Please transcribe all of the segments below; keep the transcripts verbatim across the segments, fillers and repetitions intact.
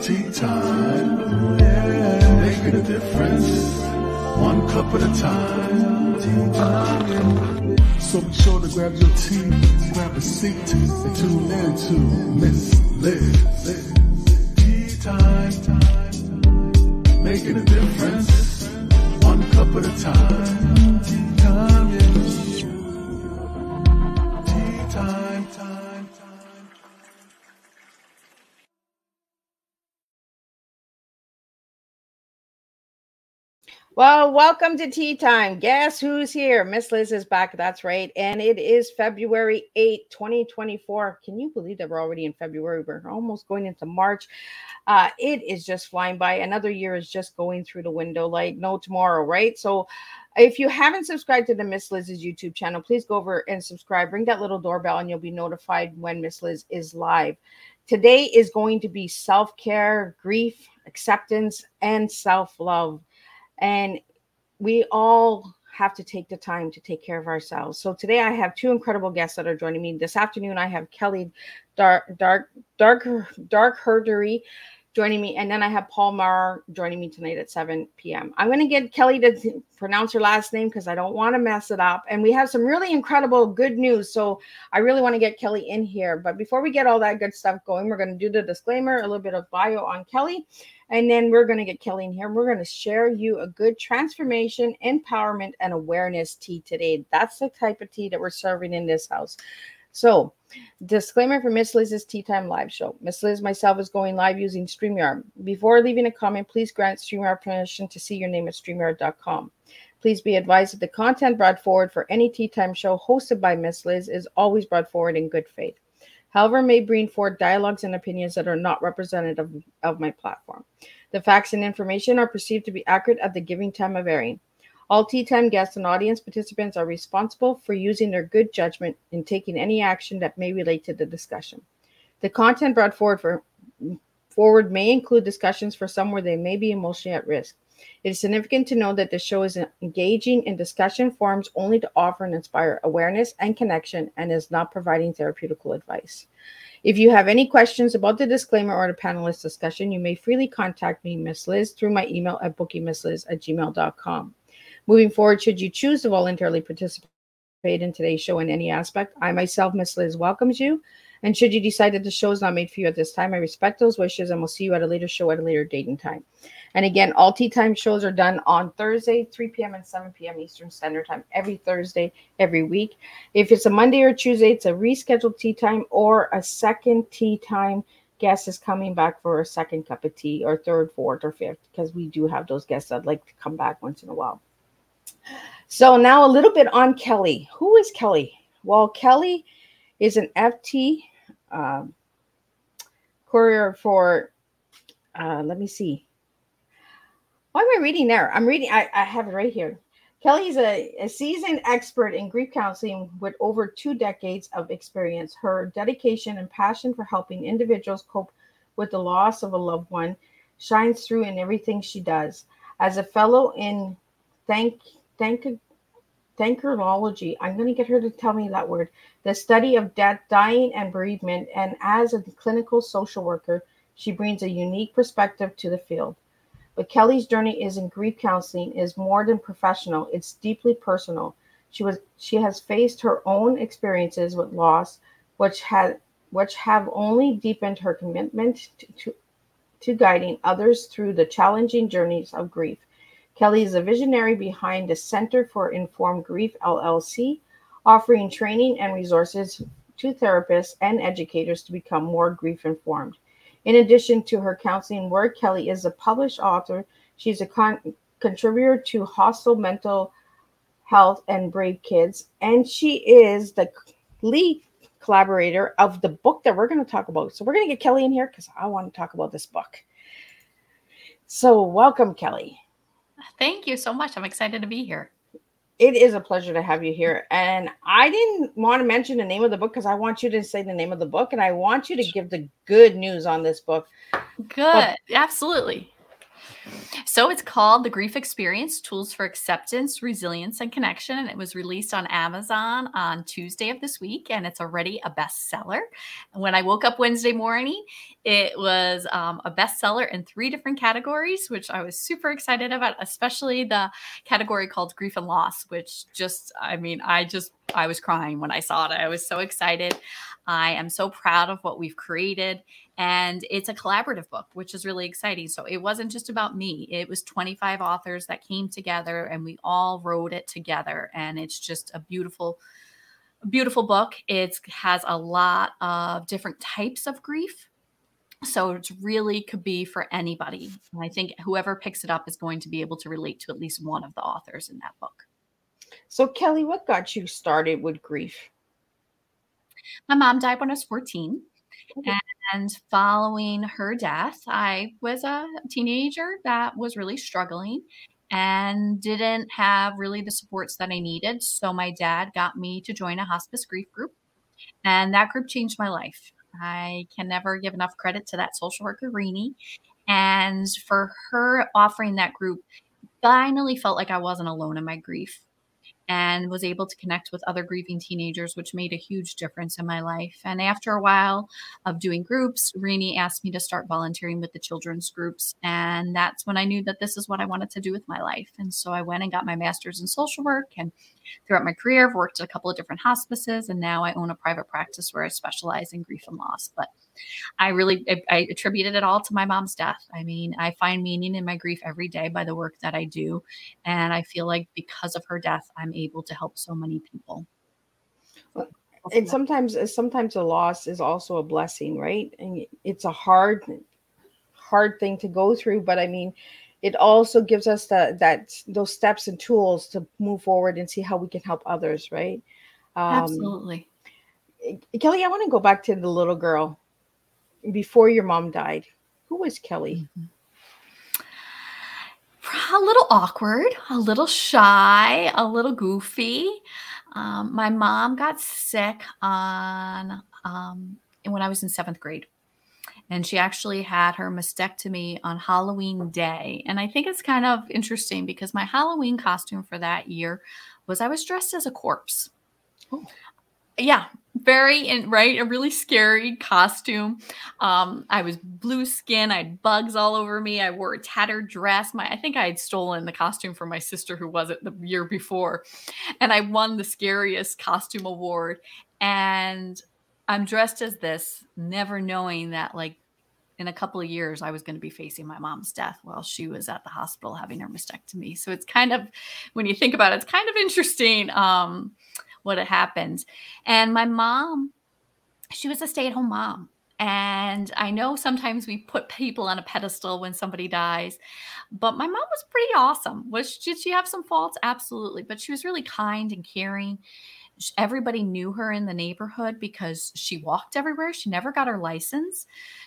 Tea time, yeah, making a difference, one cup at a time. Tea time, yeah. So be sure to grab your tea, grab a seat, and tune in to Miss Liz. Tea time, making a difference, one cup at a time. Tea time, yeah. Tea time, time, time. Well, welcome to Tea Time. Guess who's here? Miss Liz is back. That's right. And it is February eighth, twenty twenty-four. Can you believe that we're already in February? We're almost going into March. Uh, it is just flying by. Another year is just going through the window like no tomorrow, right? So if you haven't subscribed to the Miss Liz's YouTube channel, please go over and subscribe. Ring that little doorbell and you'll be notified when Miss Liz is live. Today is going to be self-care, grief, acceptance, and self-love. And we all have to take the time to take care of ourselves. So today I have two incredible guests that are joining me. This afternoon I have Kelly Dark Dark Dark Dark Herdery joining me, and then I have Paul Marr joining me tonight at seven p.m. I'm going to get Kelly to pronounce her last name because I don't want to mess it up. And we have some really incredible good news. So I really want to get Kelly in here. But before we get all that good stuff going, we're going to do the disclaimer, a little bit of bio on Kelly. And then we're going to get Kelly in here. We're going to share you a good transformation, empowerment, and awareness tea today. That's the type of tea that we're serving in this house. So, disclaimer for Miss Liz's Tea Time live show. Miss Liz, myself, is going live using StreamYard. Before leaving a comment, please grant StreamYard permission to see your name at StreamYard dot com. Please be advised that the content brought forward for any Tea Time show hosted by Miss Liz is always brought forward in good faith. However, may bring forward dialogues and opinions that are not representative of my platform. The facts and information are perceived to be accurate at the giving time of airing. All Tea Time guests and audience participants are responsible for using their good judgment in taking any action that may relate to the discussion. The content brought forward for forward may include discussions for some where they may be emotionally at risk. It is significant to know that the show is engaging in discussion forums only to offer and inspire awareness and connection and is not providing therapeutical advice. If you have any questions about the disclaimer or the panelist discussion, you may freely contact me, Miss Liz, through my email at bookingmissliz at gmail dot com. Moving forward, should you choose to voluntarily participate in today's show in any aspect, I myself, Miss Liz, welcomes you. And should you decide that the show is not made for you at this time, I respect those wishes and will see you at a later show at a later date and time. And again, all Tea Time shows are done on Thursday, three p.m. and seven p.m. Eastern Standard Time, every Thursday, every week. If it's a Monday or Tuesday, it's a rescheduled Tea Time or a second Tea Time. Guest is coming back for a second cup of tea, or third, fourth, or fifth, because we do have those guests that like to come back once in a while. So now a little bit on Kelly. Who is Kelly? Well, Kelly is an F T um, courier for, uh, let me see. Why am I reading there? I'm reading, I, I have it right here. Kelly is a, a seasoned expert in grief counseling with over two decades of experience. Her dedication and passion for helping individuals cope with the loss of a loved one shines through in everything she does. As a fellow in thank, thank, Thankerology, I'm going to get her to tell me that word, the study of death, dying, and bereavement, and as a clinical social worker, she brings a unique perspective to the field. But Kelly's journey is in grief counseling is more than professional, it's deeply personal. She was she has faced her own experiences with loss, which had which have only deepened her commitment to, to, to guiding others through the challenging journeys of grief. Kelly is a visionary behind the Center for Informed Grief, L L C, offering training and resources to therapists and educators to become more grief-informed. In addition to her counseling work, Kelly is a published author. She's a con- contributor to Hostel Mental Health and Brave Kids, and she is the lead collaborator of the book that we're going to talk about. So we're going to get Kelly in here because I want to talk about this book. So welcome, Kelly. Thank you so much. I'm excited to be here. It is a pleasure to have you here. And I didn't want to mention the name of the book because I want you to say the name of the book and I want you to give the good news on this book. Good. But- Absolutely. So it's called The Grief Experience: Tools for Acceptance, Resilience, and Connection. And it was released on Amazon on Tuesday of this week, and it's already a bestseller. When I woke up Wednesday morning, it was um, a bestseller in three different categories, which I was super excited about, especially the category called Grief and Loss, which just, I mean, I just, I was crying when I saw it. I was so excited. I am so proud of what we've created. And it's a collaborative book, which is really exciting. So it wasn't just about me. It was twenty-five authors that came together and we all wrote it together. And it's just a beautiful, beautiful book. It has a lot of different types of grief. So it really could be for anybody. And I think whoever picks it up is going to be able to relate to at least one of the authors in that book. So Kelly, what got you started with grief? My mom died when I was fourteen. Okay. And following her death, I was a teenager that was really struggling and didn't have really the supports that I needed. So my dad got me to join a hospice grief group, and that group changed my life. I can never give enough credit to that social worker, Rini. And for her offering that group, finally felt like I wasn't alone in my grief, and was able to connect with other grieving teenagers, which made a huge difference in my life. And after a while of doing groups, Rini asked me to start volunteering with the children's groups. And that's when I knew that this is what I wanted to do with my life. And so I went and got my master's in social work. And throughout my career, I've worked at a couple of different hospices. And now I own a private practice where I specialize in grief and loss. But I really, I, I attributed it all to my mom's death. I mean, I find meaning in my grief every day by the work that I do. And I feel like because of her death, I'm able to help so many people. Well, and sometimes, sometimes a loss is also a blessing, right? And it's a hard, hard thing to go through. But I mean, it also gives us that, that those steps and tools to move forward and see how we can help others, right? Um, Absolutely. Kelly, I want to go back to the little girl before your mom died. Who was Kelly? Mm-hmm. A little awkward, a little shy, a little goofy. Um, my mom got sick on um, when I was in seventh grade. And she actually had her mastectomy on Halloween day. And I think it's kind of interesting because my Halloween costume for that year was I was dressed as a corpse. Oh. Yeah, very, in, right? A really scary costume. Um, I was blue skin. I had bugs all over me. I wore a tattered dress. My, I think I had stolen the costume from my sister who was it the year before. And I won the scariest costume award. And I'm dressed as this, never knowing that like in a couple of years, I was going to be facing my mom's death while she was at the hospital having her mastectomy. So it's kind of, when you think about it, it's kind of interesting um, what had happened. And my mom, she was a stay-at-home mom. And I know sometimes we put people on a pedestal when somebody dies, but my mom was pretty awesome. Was did she have some faults? Absolutely. But she was really kind and caring. Everybody knew her in the neighborhood because she walked everywhere. She never got her license.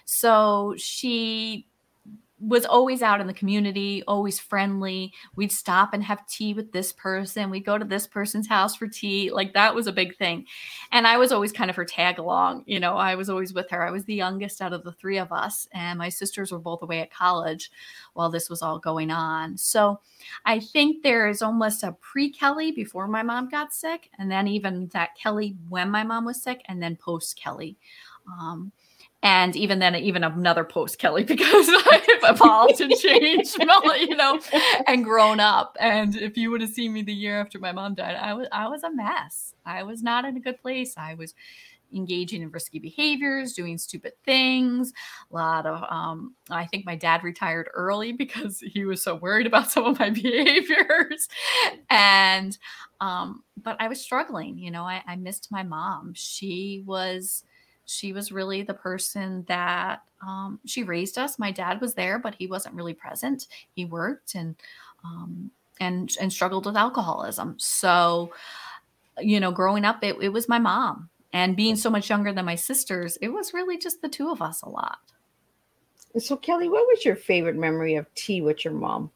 So she was always out in the community, always friendly. We'd stop and have tea with this person. We'd go to this person's house for tea. Like that was a big thing. And I was always kind of her tag along. You know, I was always with her. I was the youngest out of the three of us. And my sisters were both away at college while this was all going on. So I think there is almost a pre-Kelly before my mom got sick. And then even that Kelly when my mom was sick, and then post-Kelly. Um, And even then, even another post Kelly, because I've evolved and changed, you know, and grown up. And if you would have seen me the year after my mom died, I was I was a mess. I was not in a good place. I was engaging in risky behaviors, doing stupid things. A lot of, um, I think my dad retired early because he was so worried about some of my behaviors. And, um, but I was struggling. You know, I, I missed my mom. She was. She was really the person that um, she raised us. My dad was there, but he wasn't really present. He worked and um, and and struggled with alcoholism. So, you know, growing up, it, it was my mom. And being so much younger than my sisters, it was really just the two of us a lot. So, Kelly, what was your favorite memory of tea with your mom?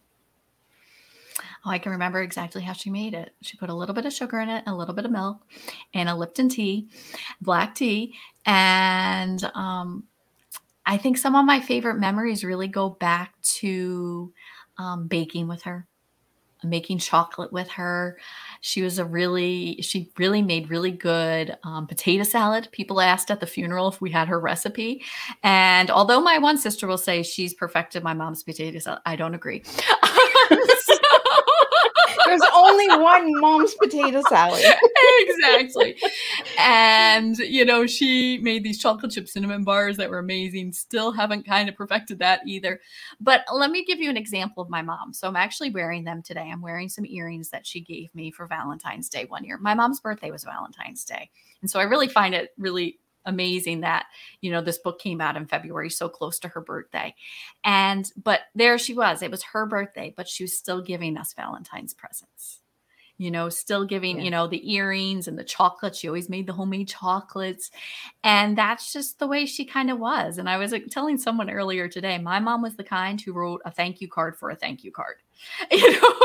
Oh, I can remember exactly how she made it. She put a little bit of sugar in it, a little bit of milk, and a Lipton tea, black tea. And um, I think some of my favorite memories really go back to um, baking with her, making chocolate with her. She was a really, she really made really good um, potato salad. People asked at the funeral if we had her recipe. And although my one sister will say she's perfected my mom's potato salad, I don't agree. So- There's only one mom's potato salad. Exactly. And, you know, she made these chocolate chip cinnamon bars that were amazing. Still haven't kind of perfected that either. But let me give you an example of my mom. So I'm actually wearing them today. I'm wearing some earrings that she gave me for Valentine's Day one year. My mom's birthday was Valentine's Day. And so I really find it really amazing that, you know, this book came out in February, so close to her birthday. And, but there she was, it was her birthday, but she was still giving us Valentine's presents, you know, still giving, Yeah. you know, the earrings and the chocolate. She always made the homemade chocolates. And that's just the way she kind of was. And I was like, telling someone earlier today, my mom was the kind who wrote a thank you card for a thank you card, you know?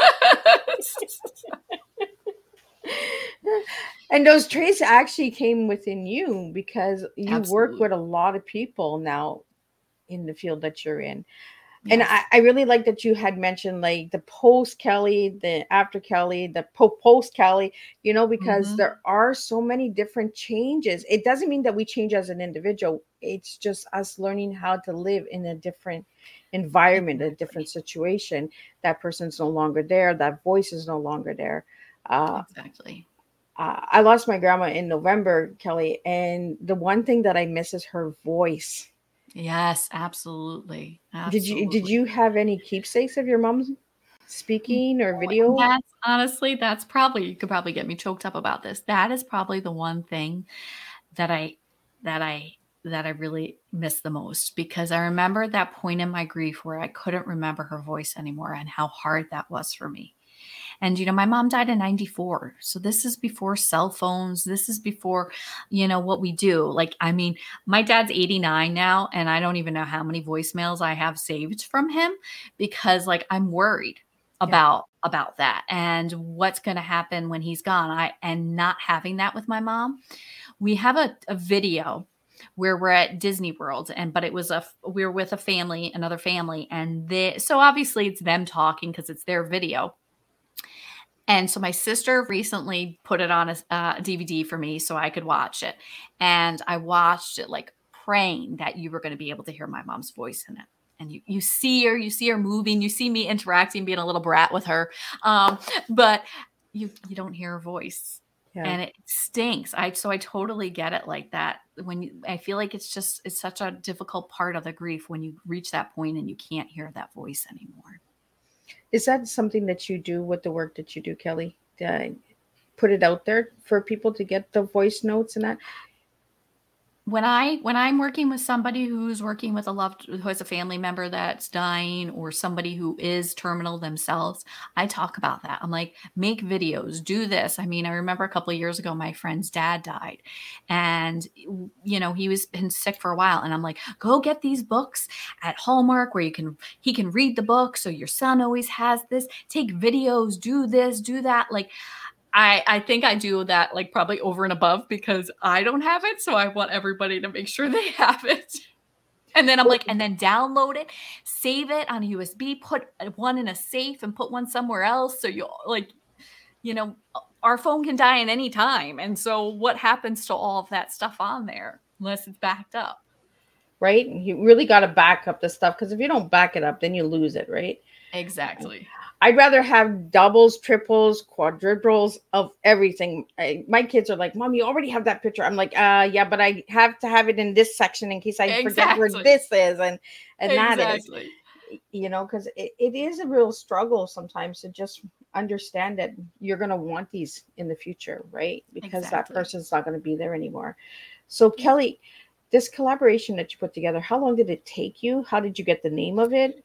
And those traits actually came within you because you Absolutely. work with a lot of people now in the field that you're in. And Yes. I, I really like that you had mentioned like the post Kelly, the after Kelly, the po- post Kelly, you know, because Mhm. there are so many different changes. It doesn't mean that we change as an individual. It's just us learning how to live in a different environment, a Exactly. different situation. That person's no longer there. That voice is no longer there. Uh, Exactly. uh, I lost my grandma in November, Kelly, and the one thing that I miss is her voice. Yes, absolutely. Did you did Absolutely. you have any keepsakes of your mom's speaking or And video? that's honestly, that's probably, you could probably get me choked up about this. That is probably the one thing that I that I that I really miss the most, because I remember that point in my grief where I couldn't remember her voice anymore and how hard that was for me. And, you know, my mom died in ninety-four. So this is before cell phones. This is before, you know, what we do. Like, I mean, my dad's eighty-nine now, and I don't even know how many voicemails I have saved from him, because like I'm worried about about that and what's going to happen when he's gone. I and not having that with my mom. We have a, a video where we're at Disney World, and but it was a we were with a family, another family, and they so obviously it's them talking because it's their video. And so my sister recently put it on a uh, D V D for me so I could watch it. And I watched it like praying that you were going to be able to hear my mom's voice in it. And you, you see her, you see her moving, you see me interacting, being a little brat with her. Um, but you, you don't hear her voice. Yeah. And it stinks. I, so I totally get it like that. When you, I feel like it's just, it's such a difficult part of the grief when you reach that point and you can't hear that voice anymore. Is that something that you do with the work that you do, Kelly? Uh, put it out there for people to get the voice notes and that? When I when I'm working with somebody who's working with a loved who has a family member that's dying, or somebody who is terminal themselves, I talk about that. I'm like, make videos, do this. I mean, I remember a couple of years ago, my friend's dad died, and you know he was been sick for a while, and I'm like, go get these books at Hallmark where you can he can read the book, so your son always has this. Take videos, do this, do that, like. I, I think I do that like probably over and above because I don't have it. So I want everybody to make sure they have it. And then I'm like, and then download it, save it on a U S B, put one in a safe and put one somewhere else. So you like, you know, our phone can die at any time. And so what happens to all of that stuff on there unless it's backed up? Right? You really got to back up the stuff, because if you don't back it up, then you lose it, right? Exactly. I'd rather have doubles, triples, quadruples of everything. I, my kids are like, Mom, you already have that picture. I'm like, uh, yeah, but I have to have it in this section in case I Exactly. forget where this is and and Exactly. that is, you know, because it, it is a real struggle sometimes to just understand that you're going to want these in the future, right? Because Exactly. that person's not going to be there anymore. So Kelly, this collaboration that you put together, how long did it take you? How did you get the name of it?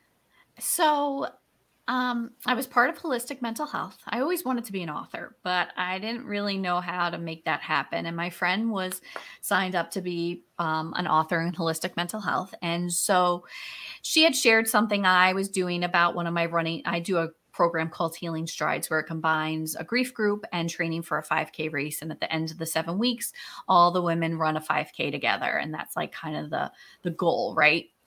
So Um, I was part of Holistic Mental Health. I always wanted to be an author, but I didn't really know how to make that happen. And my friend was signed up to be um, an author in Holistic Mental Health. And so she had shared something I was doing about one of my running. I do a program called Healing Strides, where it combines a grief group and training for a five K race. And at the end of the seven weeks, all the women run a five K together. And that's like kind of the, the goal, right?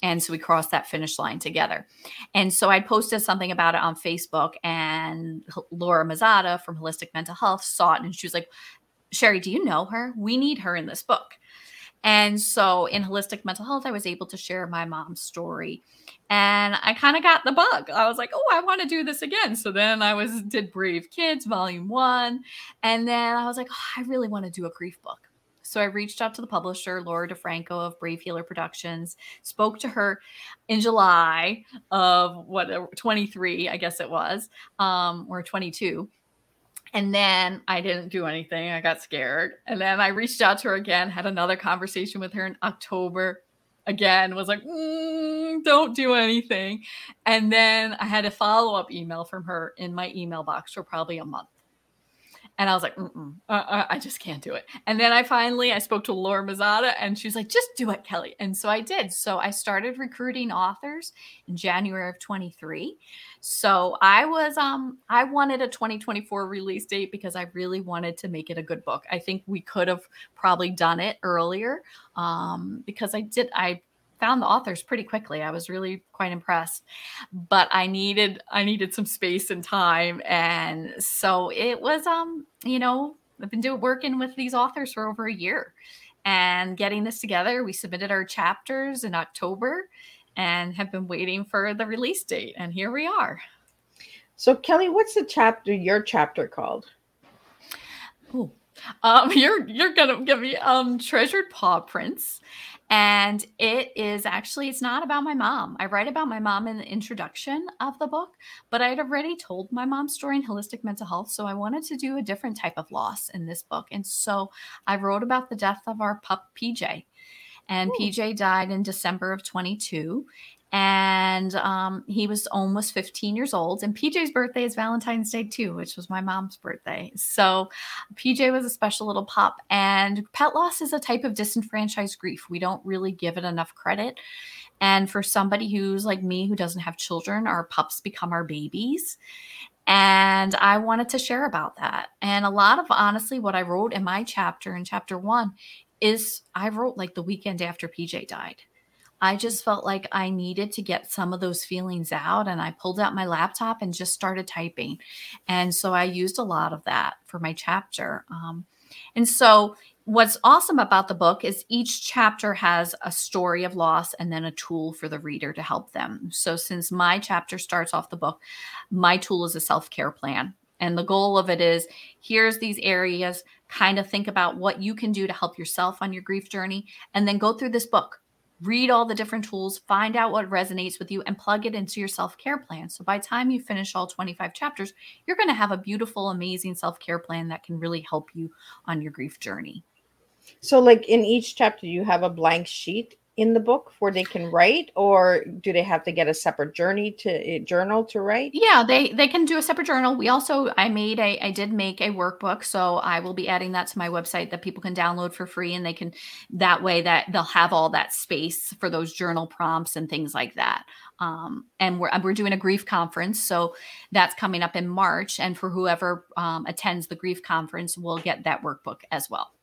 And so we crossed that finish line together. And so I posted something about it on Facebook, and Laura Mazzata from Holistic Mental Health saw it, and she was like, Sherry, do you know her? We need her in this book. And so in Holistic Mental Health, I was able to share my mom's story, and I kind of got the bug. I was like, oh, I want to do this again. So then I was did Brave Kids Volume One. And then I was like, oh, I really want to do a grief book. So I reached out to the publisher, Laura DeFranco of Brave Healer Productions, spoke to her in July of what, twenty-three, I guess it was, um, or twenty-two. And then I didn't do anything. I got scared. And then I reached out to her again, had another conversation with her in October. Again, was like, mm, don't do anything. And then I had a follow-up email from her in my email box for probably a month. And I was like, mm-mm, uh, I just can't do it. And then I finally, I spoke to Laura Mazzata, and she's like, just do it, Kelly. And so I did. So I started recruiting authors in January of twenty-three. So I was, um, I wanted a twenty twenty-four release date because I really wanted to make it a good book. I think we could have probably done it earlier, um, because I did, I found the authors pretty quickly. I was really quite impressed, but I needed, I needed some space and time. And so it was, um, you know, I've been doing working with these authors for over a year and getting this together. We submitted our chapters in October and have been waiting for the release date. And here we are. So Kelly, what's the chapter, your chapter called? Oh, um, you're, you're going to give me, um, Treasured Paw Prints. And it is actually, it's not about my mom. I write about my mom in the introduction of the book, but I had already told my mom's story in Holistic Mental Health. So I wanted to do a different type of loss in this book. And so I wrote about the death of our pup, P J. And Ooh. P J died in December of twenty-two. And um, he was almost fifteen years old. And P J's birthday is Valentine's Day too, which was my mom's birthday. So P J was a special little pup. And pet loss is a type of disenfranchised grief. We don't really give it enough credit. And for somebody who's like me, who doesn't have children, our pups become our babies. And I wanted to share about that. And a lot of, honestly, what I wrote in my chapter, in chapter one, is I wrote like the weekend after P J died. I just felt like I needed to get some of those feelings out, and I pulled out my laptop and just started typing. And so I used a lot of that for my chapter. Um, and so what's awesome about the book is each chapter has a story of loss and then a tool for the reader to help them. So since my chapter starts off the book, my tool is a self-care plan. And the goal of it is, here's these areas, kind of think about what you can do to help yourself on your grief journey, and then go through this book. Read all the different tools, find out what resonates with you, and plug it into your self-care plan. So by the time you finish all twenty-five chapters, you're going to have a beautiful, amazing self-care plan that can really help you on your grief journey. So like in each chapter, you have a blank sheet in the book where they can write, or do they have to get a separate journey to a journal to write? Yeah, they, they can do a separate journal. We also, I made a, I did make a workbook. So I will be adding that to my website that people can download for free. And they can, that way that they'll have all that space for those journal prompts and things like that. Um, and we're, we're doing a grief conference. So that's coming up in March. And for whoever um, attends the grief conference, will get that workbook as well.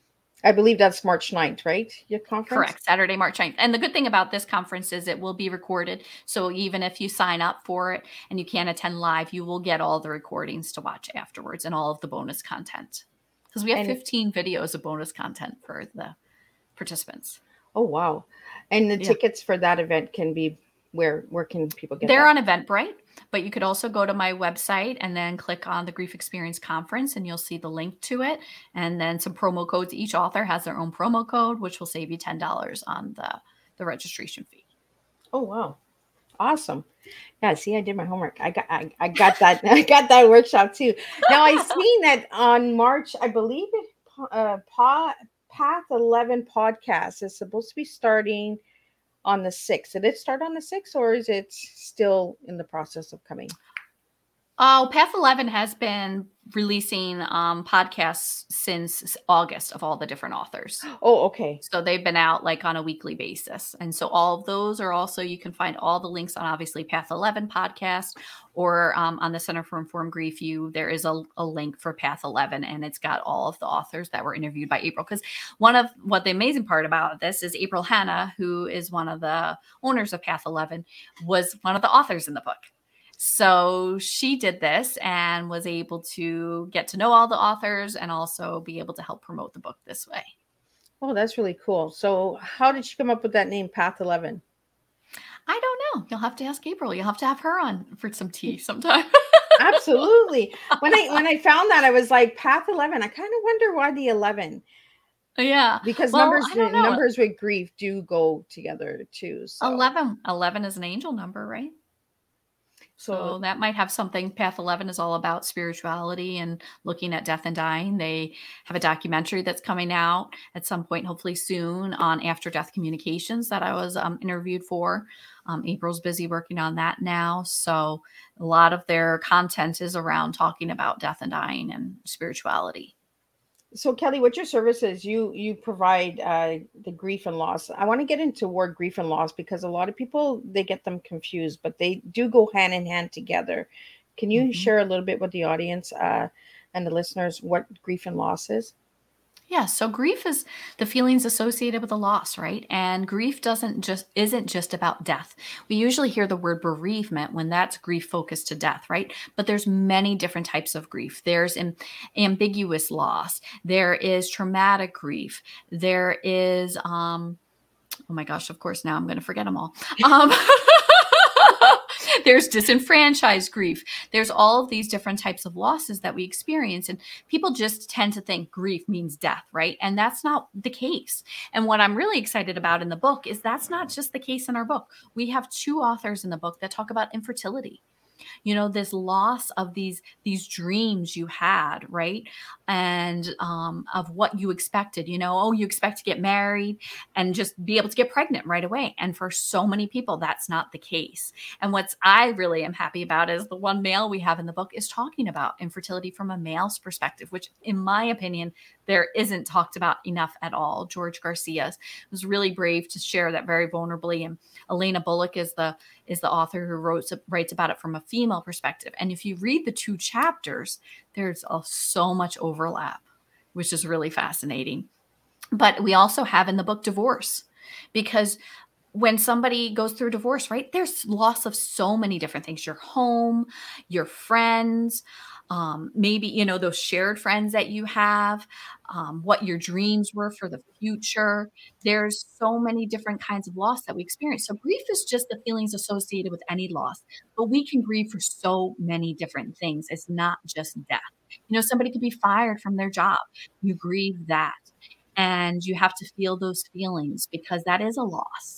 I believe that's March ninth, right? Your conference? Correct. Saturday, March ninth. And the good thing about this conference is it will be recorded. So even if you sign up for it and you can't attend live, you will get all the recordings to watch afterwards and all of the bonus content. Because we have and, fifteen videos of bonus content for the participants. Oh, wow. And the yeah. tickets for that event can be, where, where can people get They're that? on Eventbrite. But you could also go to my website and then click on the Grief Experience Conference, and you'll see the link to it. And then some promo codes. Each author has their own promo code, which will save you ten dollars on the, the registration fee. Oh, wow. Awesome. Yeah, see, I did my homework. I got I, I got that. I got that workshop too. Now I seen that on March, I believe it uh pa, Path eleven podcast is supposed to be starting on the sixth. Did it start on the sixth, or is it still in the process of coming? Oh, Path eleven has been releasing um, podcasts since August of all the different authors. Oh, okay. So they've been out like on a weekly basis. And so all of those are also, you can find all the links on obviously Path eleven podcast, or um, on the Center for Informed Grief You, there is a, a link for Path eleven, and it's got all of the authors that were interviewed by April. Because one of what the amazing part about this is April Hanna, who is one of the owners of Path eleven, was one of the authors in the book. So she did this and was able to get to know all the authors and also be able to help promote the book this way. Oh, that's really cool. So how did she come up with that name, Path eleven? I don't know. You'll have to ask April. You'll have to have her on for some tea sometime. Absolutely. When I when I found that, I was like, Path eleven. I kind of wonder why the eleven. Yeah. Because well, numbers numbers with grief do go together too. So. eleven, eleven is an angel number, right? So, so that might have something. Path eleven is all about spirituality and looking at death and dying. They have a documentary that's coming out at some point, hopefully soon, on after death communications that I was um, interviewed for. Um, April's busy working on that now. So a lot of their content is around talking about death and dying and spirituality. So Kelly, what your service is, you you provide uh, the grief and loss. I want to get into word grief and loss because a lot of people, they get them confused, but they do go hand in hand together. Can you mm-hmm. share a little bit with the audience uh, and the listeners what grief and loss is? Yeah, so grief is the feelings associated with a loss, right? And grief doesn't just isn't just about death. We usually hear the word bereavement when that's grief focused to death, right? But there's many different types of grief. There's am- ambiguous loss. There is traumatic grief. There is, um, oh my gosh, of course, now I'm going to forget them all. Um, There's disenfranchised grief. There's all of these different types of losses that we experience. And people just tend to think grief means death, right? And that's not the case. And what I'm really excited about in the book is that's not just the case in our book. We have two authors in the book that talk about infertility. You know, this loss of these these dreams you had, right? And um, of what you expected, you know, oh, you expect to get married and just be able to get pregnant right away. And for so many people, that's not the case. And what's I really am happy about is the one male we have in the book is talking about infertility from a male's perspective, which in my opinion, there isn't talked about enough at all. George Garcia was really brave to share that very vulnerably. And Elena Bullock is the is the author who wrote, writes about it from a female perspective. And if you read the two chapters, there's a, so much overlap, which is really fascinating. But we also have in the book divorce, because when somebody goes through divorce, right, there's loss of so many different things, your home, your friends, um, maybe, you know, those shared friends that you have, um, what your dreams were for the future. There's so many different kinds of loss that we experience. So grief is just the feelings associated with any loss, but we can grieve for so many different things. It's not just death. You know, somebody could be fired from their job. You grieve that, and you have to feel those feelings because that is a loss.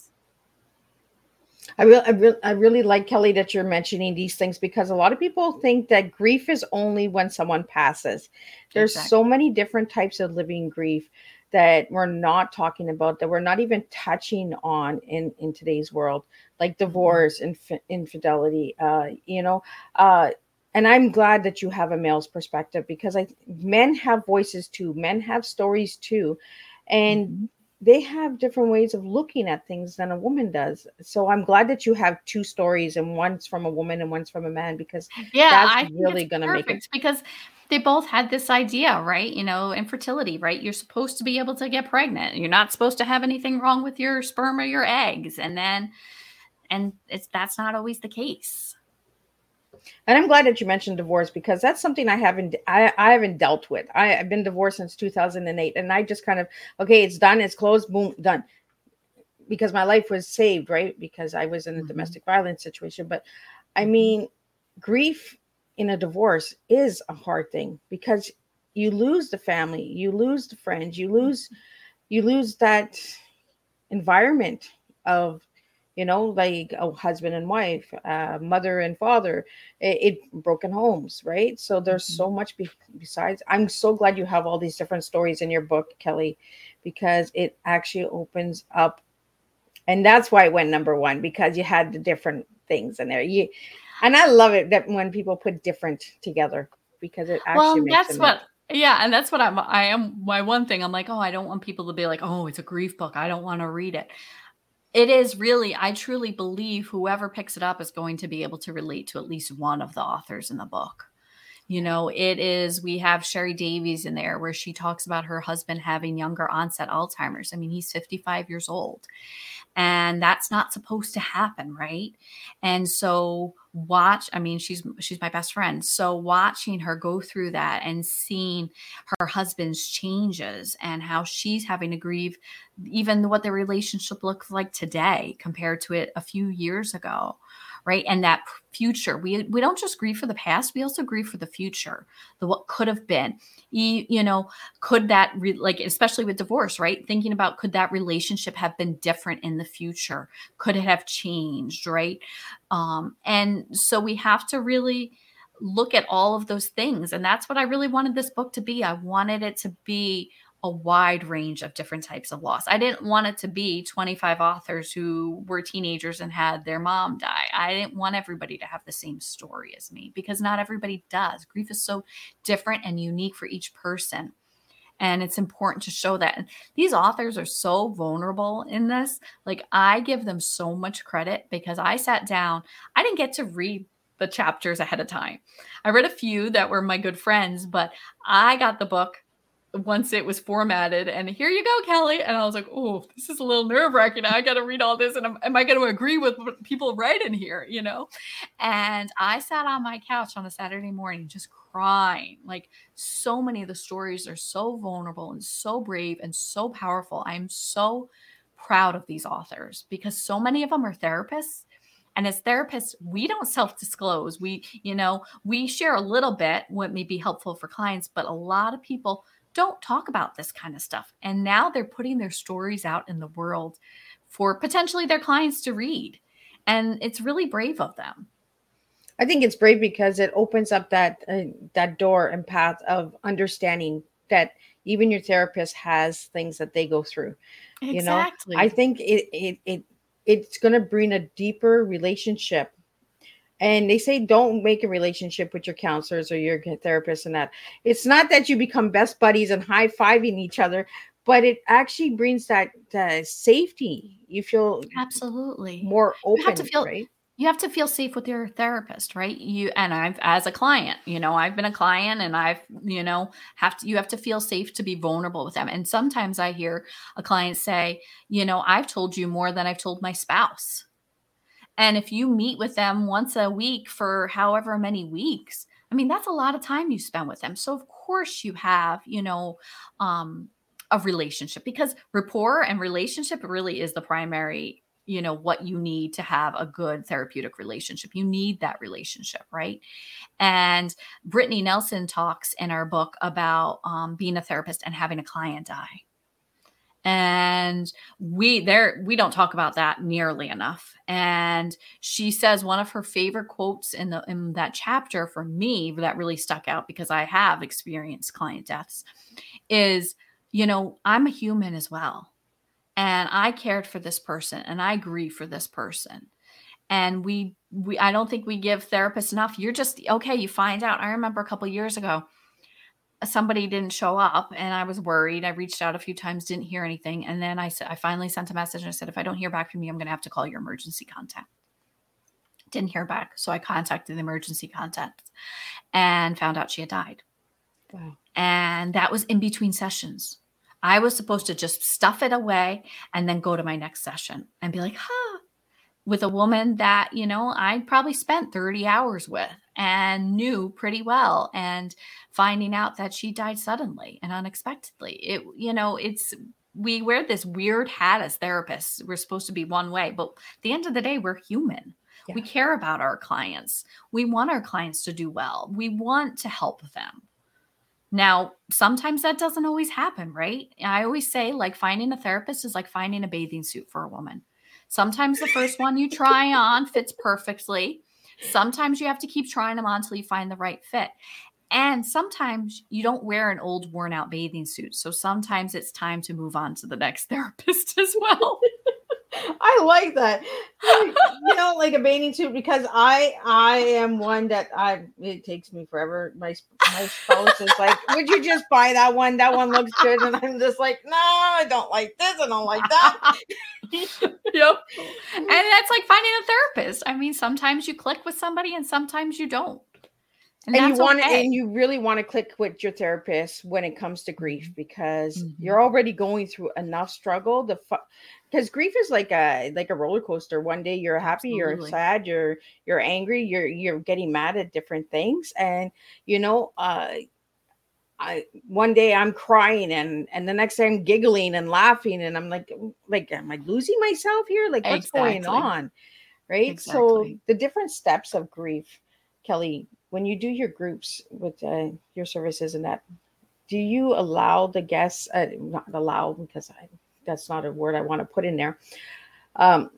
I really, I really, I really like, Kelly, that you're mentioning these things, because a lot of people think that grief is only when someone passes. There's exactly. so many different types of living grief that we're not talking about, that we're not even touching on in, in today's world, like divorce, mm-hmm. inf- infidelity, uh, you know, uh, and I'm glad that you have a male's perspective, because I men have voices too. Men have stories too. And mm-hmm. they have different ways of looking at things than a woman does. So I'm glad that you have two stories, and one's from a woman and one's from a man, because yeah, that's I really going to make it. Because they both had this idea, right? You know, infertility, right? You're supposed to be able to get pregnant. You're not supposed to have anything wrong with your sperm or your eggs. And then, and it's, that's not always the case. And I'm glad that you mentioned divorce, because that's something I haven't I, I haven't dealt with. I, I've been divorced since two thousand eight, and I just kind of, okay, it's done, it's closed, boom, done. Because my life was saved, right? Because I was in a mm-hmm. domestic violence situation. But I mean, grief in a divorce is a hard thing, because you lose the family, you lose the friends, you lose, you lose that environment of, you know, like a husband and wife, uh, mother and father, it, it broken homes, right? So there's mm-hmm. so much be- besides. I'm so glad you have all these different stories in your book, Kelly, because it actually opens up. And that's why it went number one, because you had the different things in there. You, and I love it that when people put different together, because it actually Well, makes that's them. what, yeah, and that's what I'm, I am, my one thing, I'm like, oh, I don't want people to be like, oh, it's a grief book, I don't want to read it. It is really, I truly believe whoever picks it up is going to be able to relate to at least one of the authors in the book. You know, it is, we have Sherry Davies in there where she talks about her husband having younger onset Alzheimer's. I mean, he's fifty-five years old. And that's not supposed to happen, right? And so watch, I mean, she's she's my best friend. So watching her go through that and seeing her husband's changes and how she's having to grieve, even what their relationship looks like today compared to it a few years ago, right? And that future, we we don't just grieve for the past, we also grieve for the future, the what could have been. You, you know, could that, re- like, especially with divorce, right? Thinking about, could that relationship have been different in the future? Could it have changed, right? Um, and so we have to really look at all of those things. And that's what I really wanted this book to be. I wanted it to be a wide range of different types of loss. I didn't want it to be twenty-five authors who were teenagers and had their mom die. I didn't want everybody to have the same story as me, because not everybody does. Grief is so different and unique for each person. And it's important to show that. And these authors are so vulnerable in this. Like, I give them so much credit because I sat down, I didn't get to read the chapters ahead of time. I read a few that were my good friends, but I got the book once it was formatted, and here you go, Kelly. And I was like, oh, this is a little nerve wracking. I got to read all this. And am, am I going to agree with what people write in here? You know? And I sat on my couch on a Saturday morning, just crying. Like, so many of the stories are so vulnerable and so brave and so powerful. I'm so proud of these authors because so many of them are therapists. And as therapists, we don't self-disclose. We, you know, we share a little bit what may be helpful for clients, but a lot of people don't talk about this kind of stuff. And now they're putting their stories out in the world for potentially their clients to read. And it's really brave of them. I think it's brave because it opens up that uh, that door and path of understanding that even your therapist has things that they go through. Exactly. You know, I think it it it it's going to bring a deeper relationship. And they say don't make a relationship with your counselors or your therapist and that. It's not that you become best buddies and high-fiving each other, but it actually brings that, that safety. You feel absolutely more open, you have to feel, right? You have to feel safe with your therapist, right? You and I've, as a client, you know, I've been a client and I've, you know, have to, you have to feel safe to be vulnerable with them. And sometimes I hear a client say, you know, I've told you more than I've told my spouse. And if you meet with them once a week for however many weeks, I mean, that's a lot of time you spend with them. So of course you have, you know, um, a relationship, because rapport and relationship really is the primary, you know, what you need to have a good therapeutic relationship. You need that relationship, right? And Brittany Nelson talks in our book about um, being a therapist and having a client die. And we there we don't talk about that nearly enough. And she says one of her favorite quotes in the in that chapter for me that really stuck out, because I have experienced client deaths, is, you know, I'm a human as well. And I cared for this person and I grieve for this person. And we we I don't think we give therapists enough. You're just okay, you find out. I remember a couple of years ago, somebody didn't show up and I was worried. I reached out a few times, didn't hear anything. And then I said, I finally sent a message and I said, if I don't hear back from you, I'm going to have to call your emergency contact. Didn't hear back. So I contacted the emergency contact and found out she had died. Wow. And that was in between sessions. I was supposed to just stuff it away and then go to my next session and be like, huh, with a woman that, you know, I probably spent thirty hours with and knew pretty well, and finding out that she died suddenly and unexpectedly. It, you know, it's, we wear this weird hat as therapists. We're supposed to be one way, but at the end of the day, we're human. Yeah. We care about our clients. We want our clients to do well. We want to help them. Now, sometimes that doesn't always happen, right? I always say, like, finding a therapist is like finding a bathing suit for a woman. Sometimes the first one you try on fits perfectly. Sometimes you have to keep trying them on until you find the right fit. And sometimes you don't wear an old worn out bathing suit. So sometimes it's time to move on to the next therapist as well. I like that. You know, like a bathing suit, because I I am one that I it takes me forever. My my spouse is like, "Would you just buy that one? That one looks good." And I'm just like, "No, I don't like this. I don't like that." Yep. And that's like finding a therapist. I mean, sometimes you click with somebody and sometimes you don't. And, And you that's want okay. and you really want to click with your therapist when it comes to grief, because Mhm. you're already going through enough struggle. The because grief is like a like a roller coaster. One day you're happy, you're Absolutely. sad, you're you're angry, you're you're getting mad at different things, and you know, uh, I one day I'm crying, and and the next day I'm giggling and laughing, and I'm like, like, am I losing myself here? Like, what's going Exactly. on? Right. So Exactly. the different steps of grief, Kelly, when you do your groups with uh, your services and that, do you allow the guests, uh, not allow, because I, that's not a word I want to put in there. Um,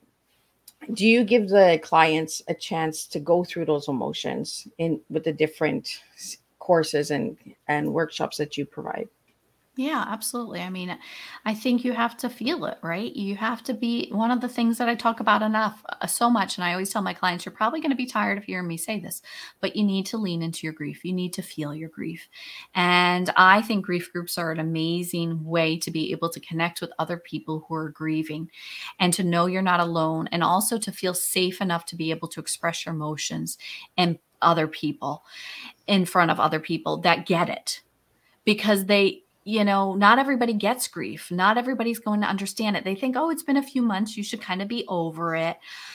do you give the clients a chance to go through those emotions in with the different s- courses and and workshops that you provide? Yeah, absolutely. I mean, I think you have to feel it, right? You have to be one of the things that I talk about enough, uh, so much. And I always tell my clients, you're probably going to be tired of hearing me say this, but you need to lean into your grief. You need to feel your grief. And I think grief groups are an amazing way to be able to connect with other people who are grieving and to know you're not alone, and also to feel safe enough to be able to express your emotions and other people in front of other people that get it, because they, you know, not everybody gets grief. Not everybody's going to understand it. They think, oh, it's been a few months. You should kind of be over it.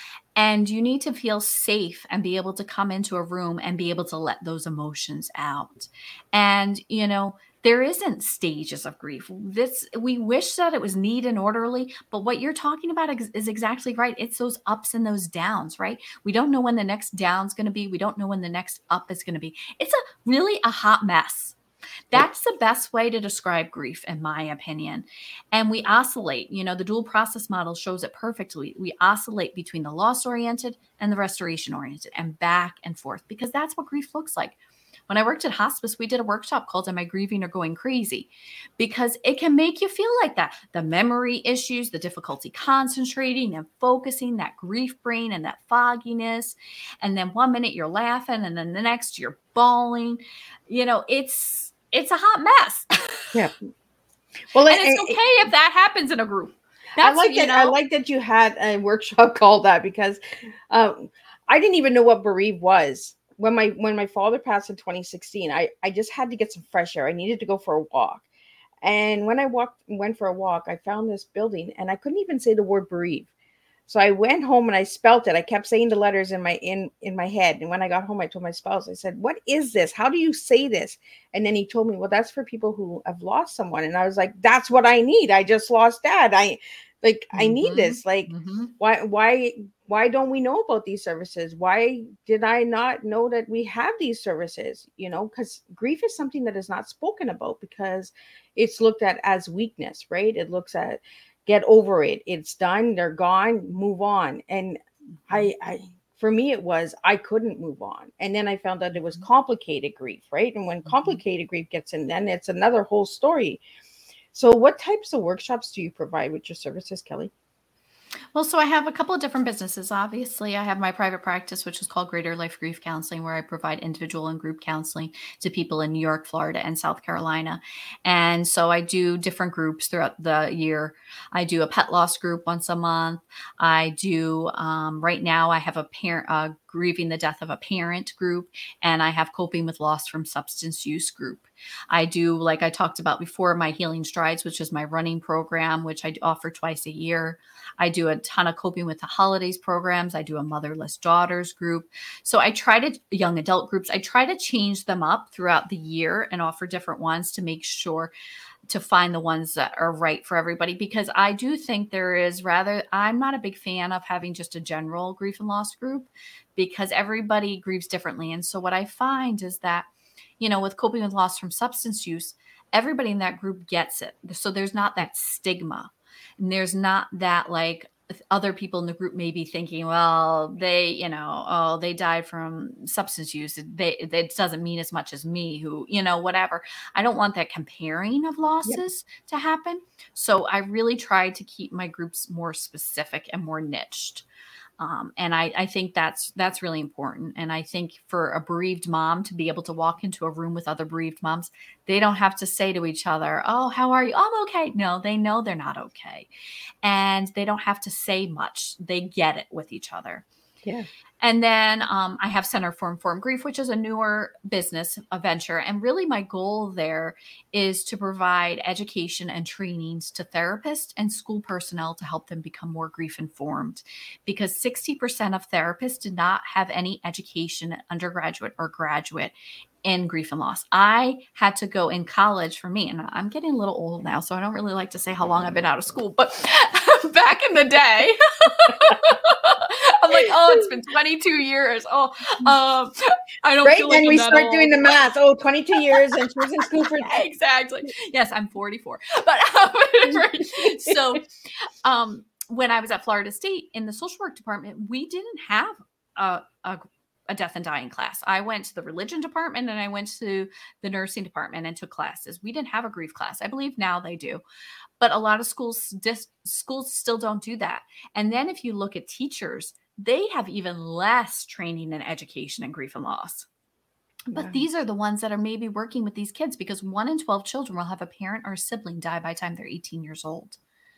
And you need to feel safe and be able to come into a room and be able to let those emotions out. And, you know, there isn't stages of grief. This, we wish that it was neat and orderly, but what you're talking about is, is exactly right. It's those ups and those downs, right? We don't know when the next down's going to be. We don't know when the next up is going to be. It's a really a hot mess. That's the best way to describe grief, in my opinion. And we oscillate. You know, the dual process model shows it perfectly. We oscillate between the loss oriented and the restoration oriented, and back and forth, because that's what grief looks like. When I worked at hospice, we did a workshop called Am I Grieving or Going Crazy? Because it can make you feel like that. The memory issues, the difficulty concentrating and focusing, that grief brain and that fogginess. And then one minute you're laughing, and then the next you're bawling. You know, it's it's a hot mess. Yeah. Well, And it, it's okay it, if that happens in a group. I That's, like you that. I know, like that you had a workshop called that, because um, I didn't even know what bereave was when my when my father passed in twenty sixteen. I I just had to get some fresh air. I needed to go for a walk, and when I walked went for a walk, I found this building, and I couldn't even say the word bereave. So I went home and I spelt it. I kept saying the letters in my in in my head. And when I got home, I told my spouse, I said, "What is this? How do you say this?" And then he told me, "Well, that's for people who have lost someone." And I was like, "That's what I need. I just lost dad. I like I need mhm, this. Like, mhm. why why why don't we know about these services? Why did I not know that we have these services? You know, because grief is something that is not spoken about, because it's looked at as weakness, right? It looks at get over it. It's done. They're gone. Move on. And I, I, for me, it was I couldn't move on. And then I found out it was Mhm, complicated grief, right? And when mhm. complicated grief gets in, then it's another whole story. So, what types of workshops do you provide with your services, Kelly? Well, so I have a couple of different businesses. Obviously, I have my private practice, which is called Greater Life Grief Counseling, where I provide individual and group counseling to people in New York, Florida, and South Carolina. And so I do different groups throughout the year. I do a pet loss group once a month. I do, um, right now, I have a parent, uh, grieving the death of a parent group, and I have coping with loss from substance use group. I do, like I talked about before, my Healing Strides, which is my running program, which I offer twice a year. I do a ton of coping with the holidays programs. I do a motherless daughters group. So I try to young adult groups. I try to change them up throughout the year and offer different ones to make sure to find the ones that are right for everybody, because I do think there is rather I'm not a big fan of having just a general grief and loss group, because everybody grieves differently. And so what I find is that, you know, with coping with loss from substance use, everybody in that group gets it. So there's not that stigma. And there's not that like, other people in the group may be thinking, well, they, you know, oh, they died from substance use. They, it doesn't mean as much as me who, you know, whatever. I don't want that comparing of losses yep. to happen. So I really try to keep my groups more specific and more niched. Um, and I, I think that's that's really important. And I think for a bereaved mom to be able to walk into a room with other bereaved moms, they don't have to say to each other, oh, how are you? I'm okay. No, they know they're not okay. And they don't have to say much. They get it with each other. Yeah. And then um, I have Center for Informed Grief, which is a newer business, a venture. And really my goal there is to provide education and trainings to therapists and school personnel to help them become more grief informed. Because sixty percent of therapists did not have any education, undergraduate or graduate, in grief and loss. I had to go in college for me, and I'm getting a little old now, so I don't really like to say how long I've been out of school, but back in the day, I'm like, oh, it's been twenty-two years. Oh, um, I don't right? feel like Then I'm we that start old. doing the math. Oh, twenty-two years, and she was in school for exactly. Yes, I'm forty-four. But um, right. so, um, when I was at Florida State in the social work department, we didn't have a, a a death and dying class. I went to the religion department and I went to the nursing department and took classes. We didn't have a grief class. I believe now they do, but a lot of schools, dis, schools still don't do that. And then if you look at teachers, they have even less training and education in grief and loss. But yeah. these are the ones that are maybe working with these kids, because one in twelve children will have a parent or a sibling die by the time they're eighteen years old.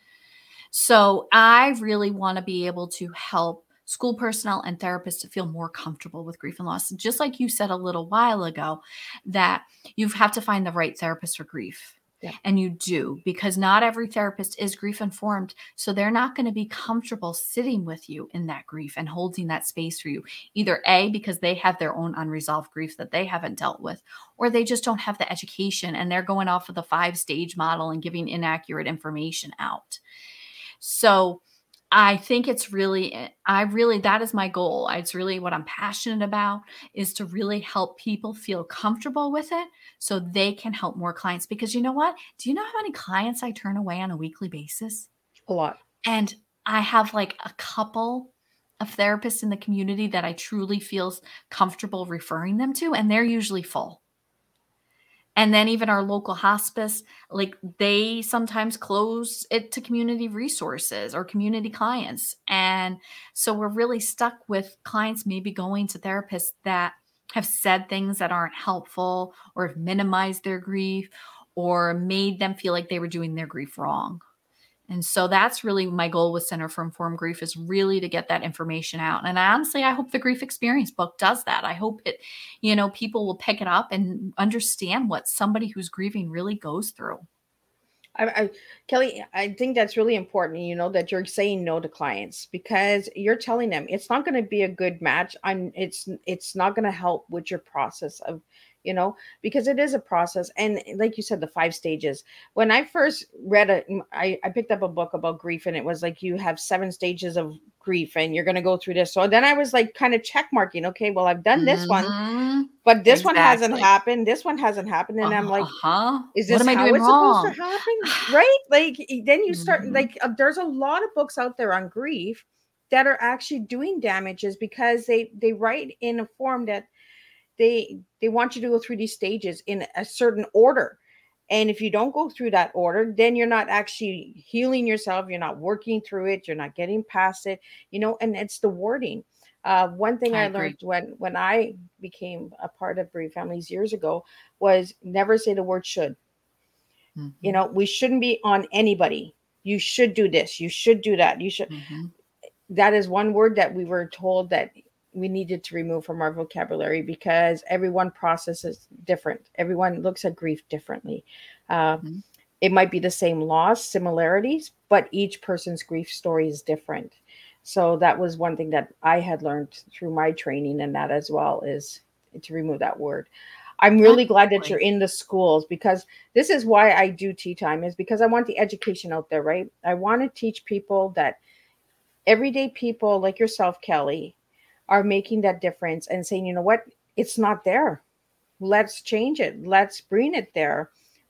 So I really want to be able to help school personnel and therapists to feel more comfortable with grief and loss. Just like you said a little while ago, that you have to find the right therapist for grief. Yeah. And you do, because not every therapist is grief informed. So they're not going to be comfortable sitting with you in that grief and holding that space for you. Either A, because they have their own unresolved grief that they haven't dealt with, or they just don't have the education and they're going off of the five stage model and giving inaccurate information out. So I think it's really, I really, that is my goal. It's really what I'm passionate about, is to really help people feel comfortable with it so they can help more clients. Because you know what? Do you know how many clients I turn away on a weekly basis? A lot. And I have like a couple of therapists in the community that I truly feel comfortable referring them to, and they're usually full. And then even our local hospice, like they sometimes close it to community resources or community clients. And so we're really stuck with clients maybe going to therapists that have said things that aren't helpful, or have minimized their grief, or made them feel like they were doing their grief wrong. And so that's really my goal with Center for Informed Grief, is really to get that information out. And honestly, I hope the Grief Experience book does that. I hope it, you know, people will pick it up and understand what somebody who's grieving really goes through. I, I, Kelly, I think that's really important, you know, that you're saying no to clients, because you're telling them it's not going to be a good match. I'm, it's, it's not going to help with your process of, you know, because it is a process. And like you said, the five stages. When I first read it, I, I picked up a book about grief, and it was like, you have seven stages of grief and you're going to go through this. So then I was like kind of check marking. Okay, well, I've done this mm-hmm. one, but this exactly. one hasn't happened. This one hasn't happened. And uh, I'm like, uh-huh. is this how it's wrong? supposed to happen? Right? Like, then you start mm-hmm. like, uh, there's a lot of books out there on grief that are actually doing damages, because they, they write in a form that they, they want you to go through these stages in a certain order. And if you don't go through that order, then you're not actually healing yourself. You're not working through it. You're not getting past it, you know, and it's the wording. Uh, one thing I, I learned when, when I became a part of bereaved families years ago was never say the word should. Mm-hmm. You know, we shouldn't be on anybody. You should do this. You should do that. You should. Mm-hmm. That is one word that we were told that we needed to remove from our vocabulary, because everyone processes different. Everyone looks at grief differently. Uh, mm-hmm. It might be the same loss, similarities, but each person's grief story is different. So that was one thing that I had learned through my training, and that as well, is to remove that word. I'm really Absolutely. glad that you're in the schools, because this is why I do Tea Time, is because I want the education out there, right? I want to teach people that everyday people like yourself, Kelly, are making that difference and saying, you know what, it's not there. Let's change it. Let's bring it there.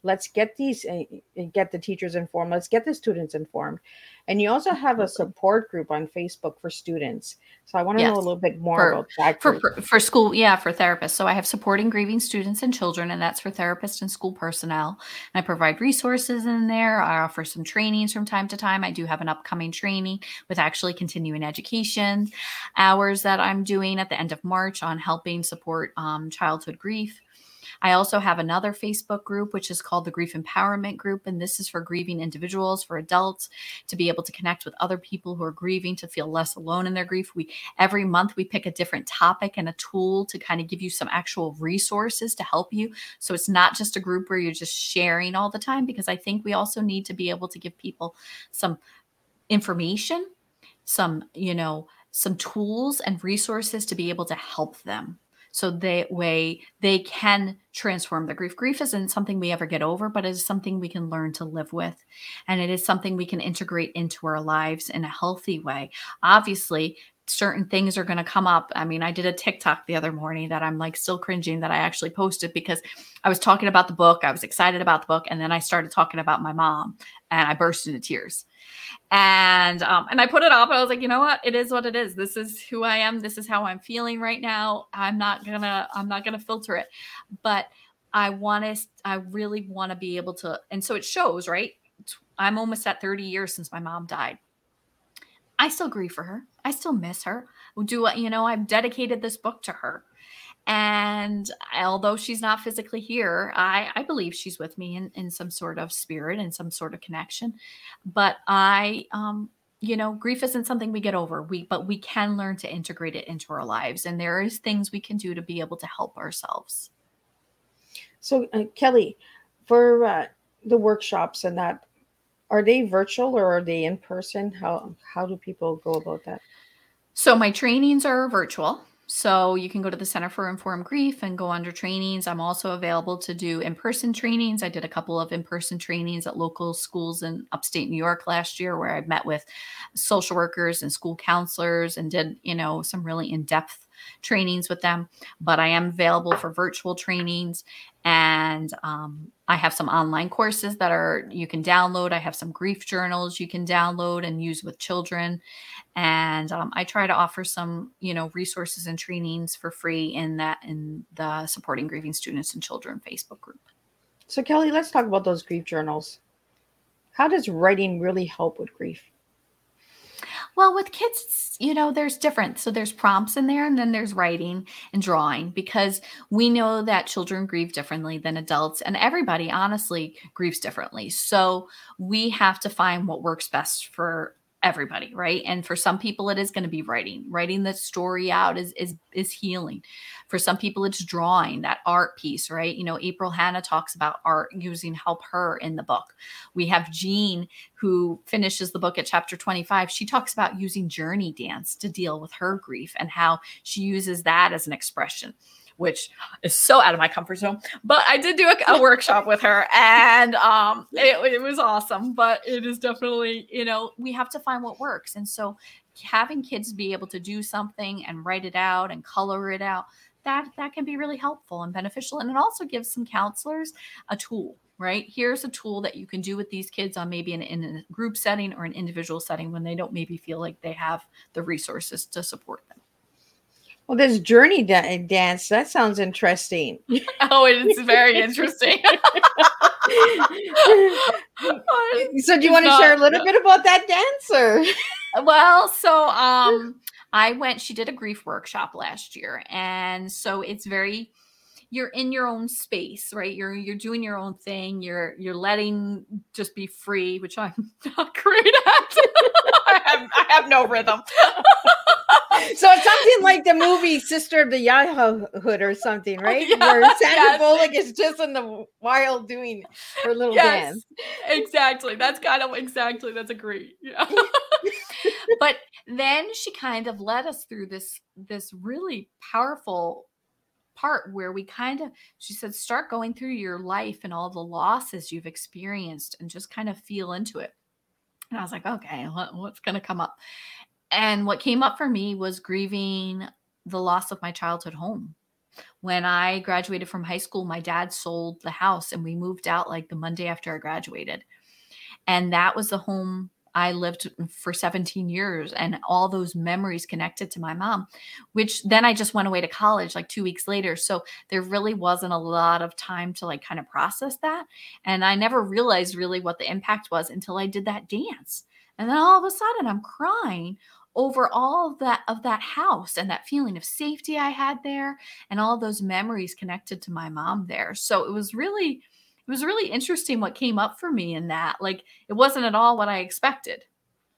Let's get these, uh, get the teachers informed. Let's get the students informed. And you also have a support group on Facebook for students. So I want to Yes. know a little bit more For, about that for, group. for, for school, yeah, for therapists. So I have supporting grieving students and children, and that's for therapists and school personnel. And I provide resources in there. I offer some trainings from time to time. I do have an upcoming training with actually continuing education hours that I'm doing at the end of March on helping support um, childhood grief. I also have another Facebook group, which is called the Grief Empowerment Group. And this is for grieving individuals, for adults, to be able to connect with other people who are grieving, to feel less alone in their grief. We every month we pick a different topic and a tool to kind of give you some actual resources to help you. So it's not just a group where you're just sharing all the time, because I think we also need to be able to give people some information, some, you know, some tools and resources to be able to help them. So they way they can transform their grief. Grief isn't something we ever get over, but it is something we can learn to live with. And it is something we can integrate into our lives in a healthy way. Obviously, certain things are going to come up. I mean, I did a TikTok the other morning that I'm like still cringing that I actually posted, because I was talking about the book. I was excited about the book. And then I started talking about my mom and I burst into tears. And, um, and I put it up. I was like, you know what? It is what it is. This is who I am. This is how I'm feeling right now. I'm not gonna, I'm not gonna filter it, but I want to, I really want to be able to. And so it shows, right? I'm almost at thirty years since my mom died. I still grieve for her. I still miss her. Do you know, I've dedicated this book to her. And although she's not physically here, I, I believe she's with me in, in some sort of spirit and some sort of connection. But I, um, you know, grief isn't something we get over. We, but we can learn to integrate it into our lives. And there is things we can do to be able to help ourselves. So uh, Kelly, for uh, the workshops and that, are they virtual or are they in person? How, how do people go about that? So my trainings are virtual. So you can go to the Center for Informed Grief and go under trainings. I'm also available to do in-person trainings. I did a couple of in-person trainings at local schools in upstate New York last year, where I met with social workers and school counselors and did, you know, some really in-depth trainings with them. But I am available for virtual trainings. And um, I have some online courses that are, you can download. I have some grief journals you can download and use with children. And um, I try to offer some, you know, resources and trainings for free in that, in the Supporting Grieving Students and Children Facebook group. So Kelly, let's talk about those grief journals. How does writing really help with grief? Well, with kids, you know, there's different. So there's prompts in there, and then there's writing and drawing, because we know that children grieve differently than adults, and everybody honestly grieves differently. So we have to find what works best for everybody, right? And for some people, it is going to be writing. Writing the story out is is is healing. For some people, it's drawing, that art piece, right? You know, April Hanna talks about art using Help Her in the book. We have Jean, who finishes the book at chapter twenty-five. She talks about using journey dance to deal with her grief and how she uses that as an expression, which is so out of my comfort zone. But I did do a, a workshop with her, and um, it, it was awesome. But it is definitely, you know, we have to find what works. And so having kids be able to do something and write it out and color it out, that, that can be really helpful and beneficial. And it also gives some counselors a tool, right? Here's a tool that you can do with these kids on maybe in, in a group setting or an individual setting when they don't maybe feel like they have the resources to support them. Well, this journey da- dance, that sounds interesting. Oh, it's very interesting. So do you want to share a little bit about that dancer? Well, so um, I went, she did a grief workshop last year. And so it's very, you're in your own space, right? You're, you're doing your own thing. You're, you're letting just be free, which I'm not great at. I have, I have no rhythm. So it's something like the movie Sister of the Yahoo Hood or something, right? Yeah, Where Sandra yes. Bullock is just in the wild doing her little Yes, dance. exactly. That's kind of exactly. That's a great. Yeah. But then she kind of led us through this this really powerful part where we kind of, she said, start going through your life and all the losses you've experienced and just kind of feel into it. And I was like, okay, what, what's going to come up? And what came up for me was grieving the loss of my childhood home. When I graduated from high school, my dad sold the house and we moved out like the Monday after I graduated. And that was the home I lived for seventeen years, and all those memories connected to my mom, which then I just went away to college like two weeks later. So there really wasn't a lot of time to like kind of process that. And I never realized really what the impact was until I did that dance. And then all of a sudden I'm crying over all of that of that house and that feeling of safety I had there and all those memories connected to my mom there. So it was really it was really interesting what came up for me in that. Like, it wasn't at all what I expected.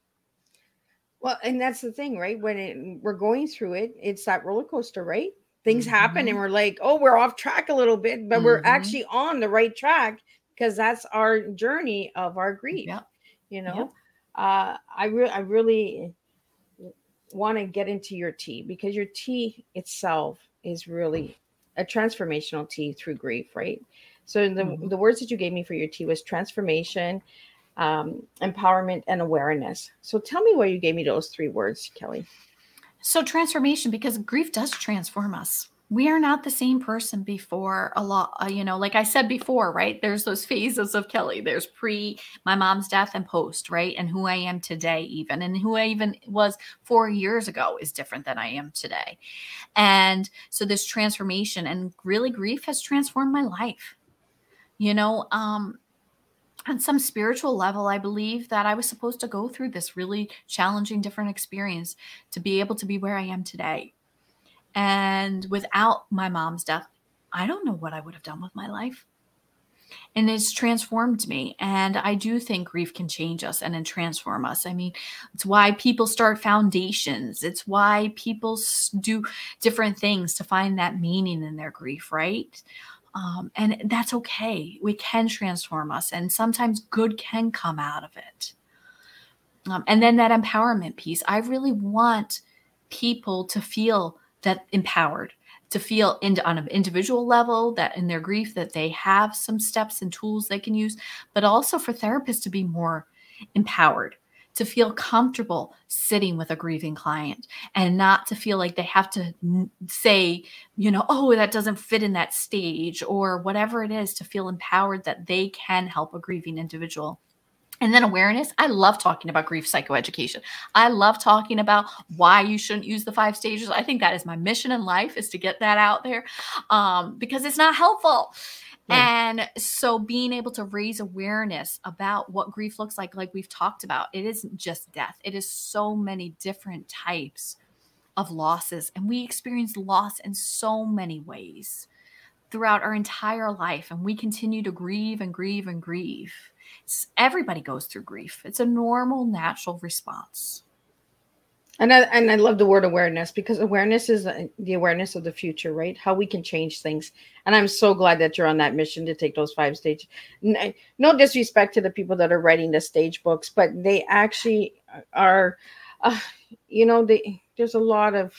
Well, and that's the thing, right? When it, we're going through it, it's that roller coaster, right? Things mm-hmm. happen and we're like, oh, we're off track a little bit, but mm-hmm. we're actually on the right track because that's our journey of our grief. Yep. You know, yep. uh, I, re- I really want to get into your tea because your tea itself is really a transformational tea through grief, right? So the, mm-hmm. the words that you gave me for your tea was transformation, um, empowerment, and awareness. So tell me why you gave me those three words, Kelly. So transformation, because grief does transform us. We are not the same person before a lot, uh, you know, like I said before, right? There's those phases of Kelly. There's pre my mom's death and post, right? And who I am today even. And who I even was four years ago is different than I am today. And so this transformation and really grief has transformed my life. You know, um, on some spiritual level, I believe that I was supposed to go through this really challenging, different experience to be able to be where I am today. And without my mom's death, I don't know what I would have done with my life. And it's transformed me. And I do think grief can change us and then transform us. I mean, it's why people start foundations. It's why people do different things to find that meaning in their grief, right? Um, and that's okay. We can transform us. And sometimes good can come out of it. Um, and then that empowerment piece. I really want people to feel that empowered, to feel in, on an individual level that in their grief that they have some steps and tools they can use, but also for therapists to be more empowered, to feel comfortable sitting with a grieving client and not to feel like they have to say, you know, oh, that doesn't fit in that stage or whatever it is, to feel empowered that they can help a grieving individual. And then awareness. I love talking about grief psychoeducation. I love talking about why you shouldn't use the five stages. I think that is my mission in life, is to get that out there um, because it's not helpful. Yeah. And so being able to raise awareness about what grief looks like, like we've talked about, it isn't just death. It is so many different types of losses. And we experience loss in so many ways throughout our entire life. And we continue to grieve and grieve and grieve. It's, everybody goes through grief. It's a normal, natural response. And I, and I love the word awareness, because awareness is the awareness of the future, right? How we can change things. And I'm so glad that you're on that mission to take those five stages. No disrespect to the people that are writing the stage books, but they actually are, uh, you know, they, there's a lot of,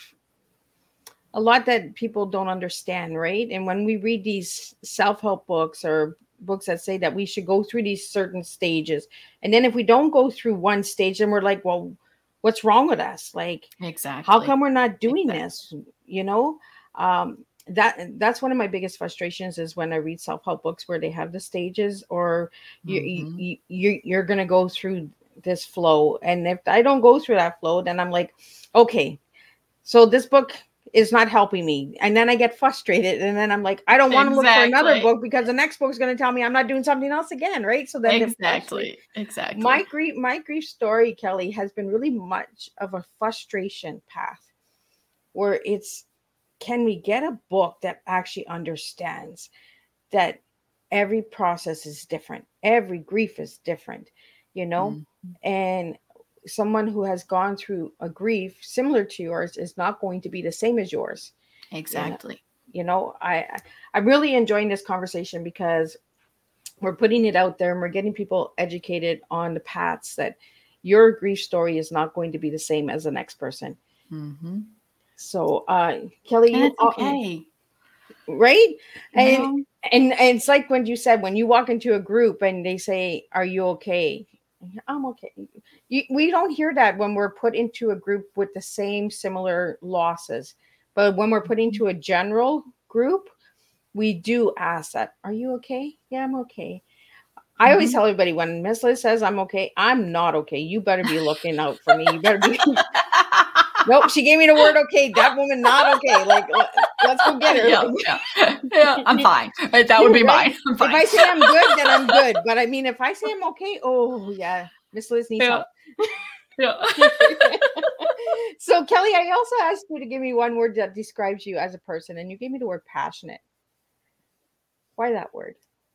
a lot that people don't understand, right? And when we read these self-help books or books that say that we should go through these certain stages, and then if we don't go through one stage, then we're like, well, what's wrong with us? Like, exactly. How come we're not doing exactly. this? You know, um, that that's one of my biggest frustrations is when I read self-help books where they have the stages, or you, mm-hmm. you, you you're gonna go through this flow, and if I don't go through that flow, then I'm like, okay, so this book is not helping me, and then I get frustrated, and then I'm like, I don't want to exactly. look for another book because the next book is going to tell me I'm not doing something else again, right? So then exactly, exactly. My grief, my grief story, Kelly, has been really much of a frustration path, where it's, can we get a book that actually understands that every process is different, every grief is different, you know, mm-hmm. and someone who has gone through a grief similar to yours is not going to be the same as yours. Exactly. You know, I, I'm really enjoying this conversation because we're putting it out there and we're getting people educated on the paths that your grief story is not going to be the same as the next person. Mm-hmm. So, uh, Kelly, and it's okay. Right? And, no. and, and it's like when you said, when you walk into a group and they say, are you okay? I'm okay. You, we don't hear that when we're put into a group with the same similar losses, but when we're put into a general group, we do ask that, are you okay? Yeah, I'm okay. I always tell everybody when Miss Liz says I'm okay, I'm not okay. You better be looking out for me. You better be. Nope, she gave me the word okay. That woman not okay. Like, let's go get her. Yeah, Like, yeah. yeah, I'm fine. Right, that would be right? mine. I'm fine. If I say I'm good, then I'm good. But I mean, if I say I'm okay, oh yeah, Miss Liz needs yeah. help. Yeah. So Kelly, I also asked you to give me one word that describes you as a person, and you gave me the word passionate. Why that word?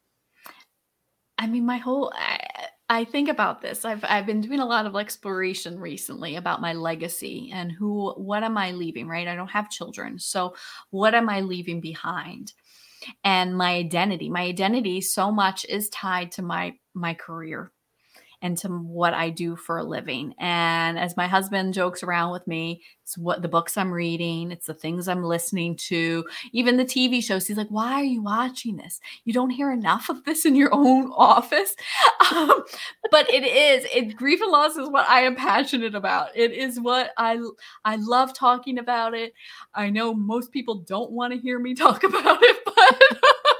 I mean, my whole I, I think about this. I've I've been doing a lot of exploration recently about my legacy and who what am I leaving, right? I don't have children. So what am I leaving behind? And my identity. My identity so much is tied to my my career and to what I do for a living. And as my husband jokes around with me, it's what the books I'm reading, it's the things I'm listening to, even the T V shows. He's like, why are you watching this? You don't hear enough of this in your own office. Um, but it is, it, grief and loss is what I am passionate about. It is what I, I love talking about it. I know most people don't want to hear me talk about it, but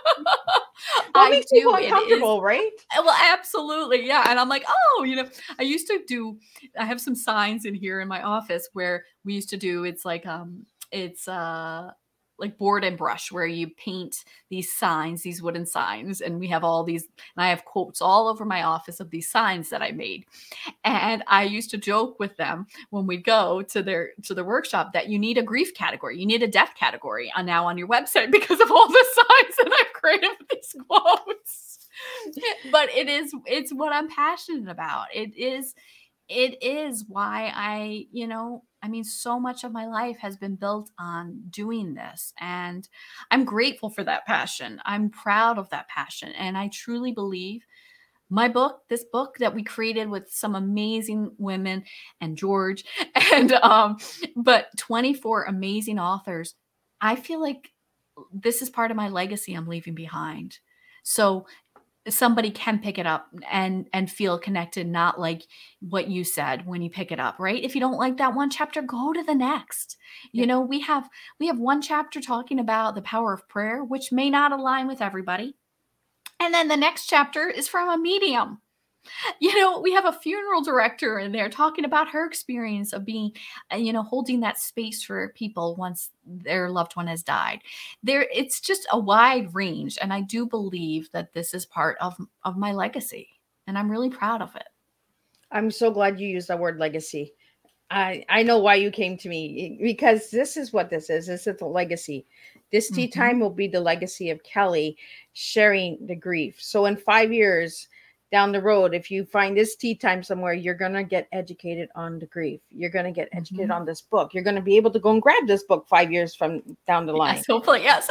Well, it makes people uncomfortable, right? Well, absolutely. Yeah. And I'm like, oh, you know, I used to do, I have some signs in here in my office where we used to do, it's like, um, it's, uh, like board and brush where you paint these signs, these wooden signs. And we have all these, and I have quotes all over my office of these signs that I made. And I used to joke with them when we go to their, to the workshop that you need a grief category. You need a death category on now on your website because of all the signs that I've created with these quotes. But it is, it's what I'm passionate about. It is, it is why I, you know, I mean, so much of my life has been built on doing this. And I'm grateful for that passion. I'm proud of that passion. And I truly believe my book, this book that we created with some amazing women and George, and, um, but twenty-four amazing authors, I feel like this is part of my legacy I'm leaving behind. So somebody can pick it up and and feel connected, not like what you said when you pick it up, right? If you don't like that one chapter, go to the next. You yeah. know, we have we have one chapter talking about the power of prayer, which may not align with everybody. And then the next chapter is from a medium. You know, we have a funeral director in there talking about her experience of being, you know, holding that space for people once their loved one has died. There, it's just a wide range. And I do believe that this is part of, of my legacy. And I'm really proud of it. I'm so glad you used that word legacy. I, I know why you came to me, because this is what this is. This is the legacy. This tea mm-hmm. time will be the legacy of Kelly sharing the grief. So in five years down the road, if you find this tea time somewhere, you're going to get educated on the grief. You're going to get educated mm-hmm. on this book. You're going to be able to go and grab this book five years from down the line. Yes, hopefully, yes.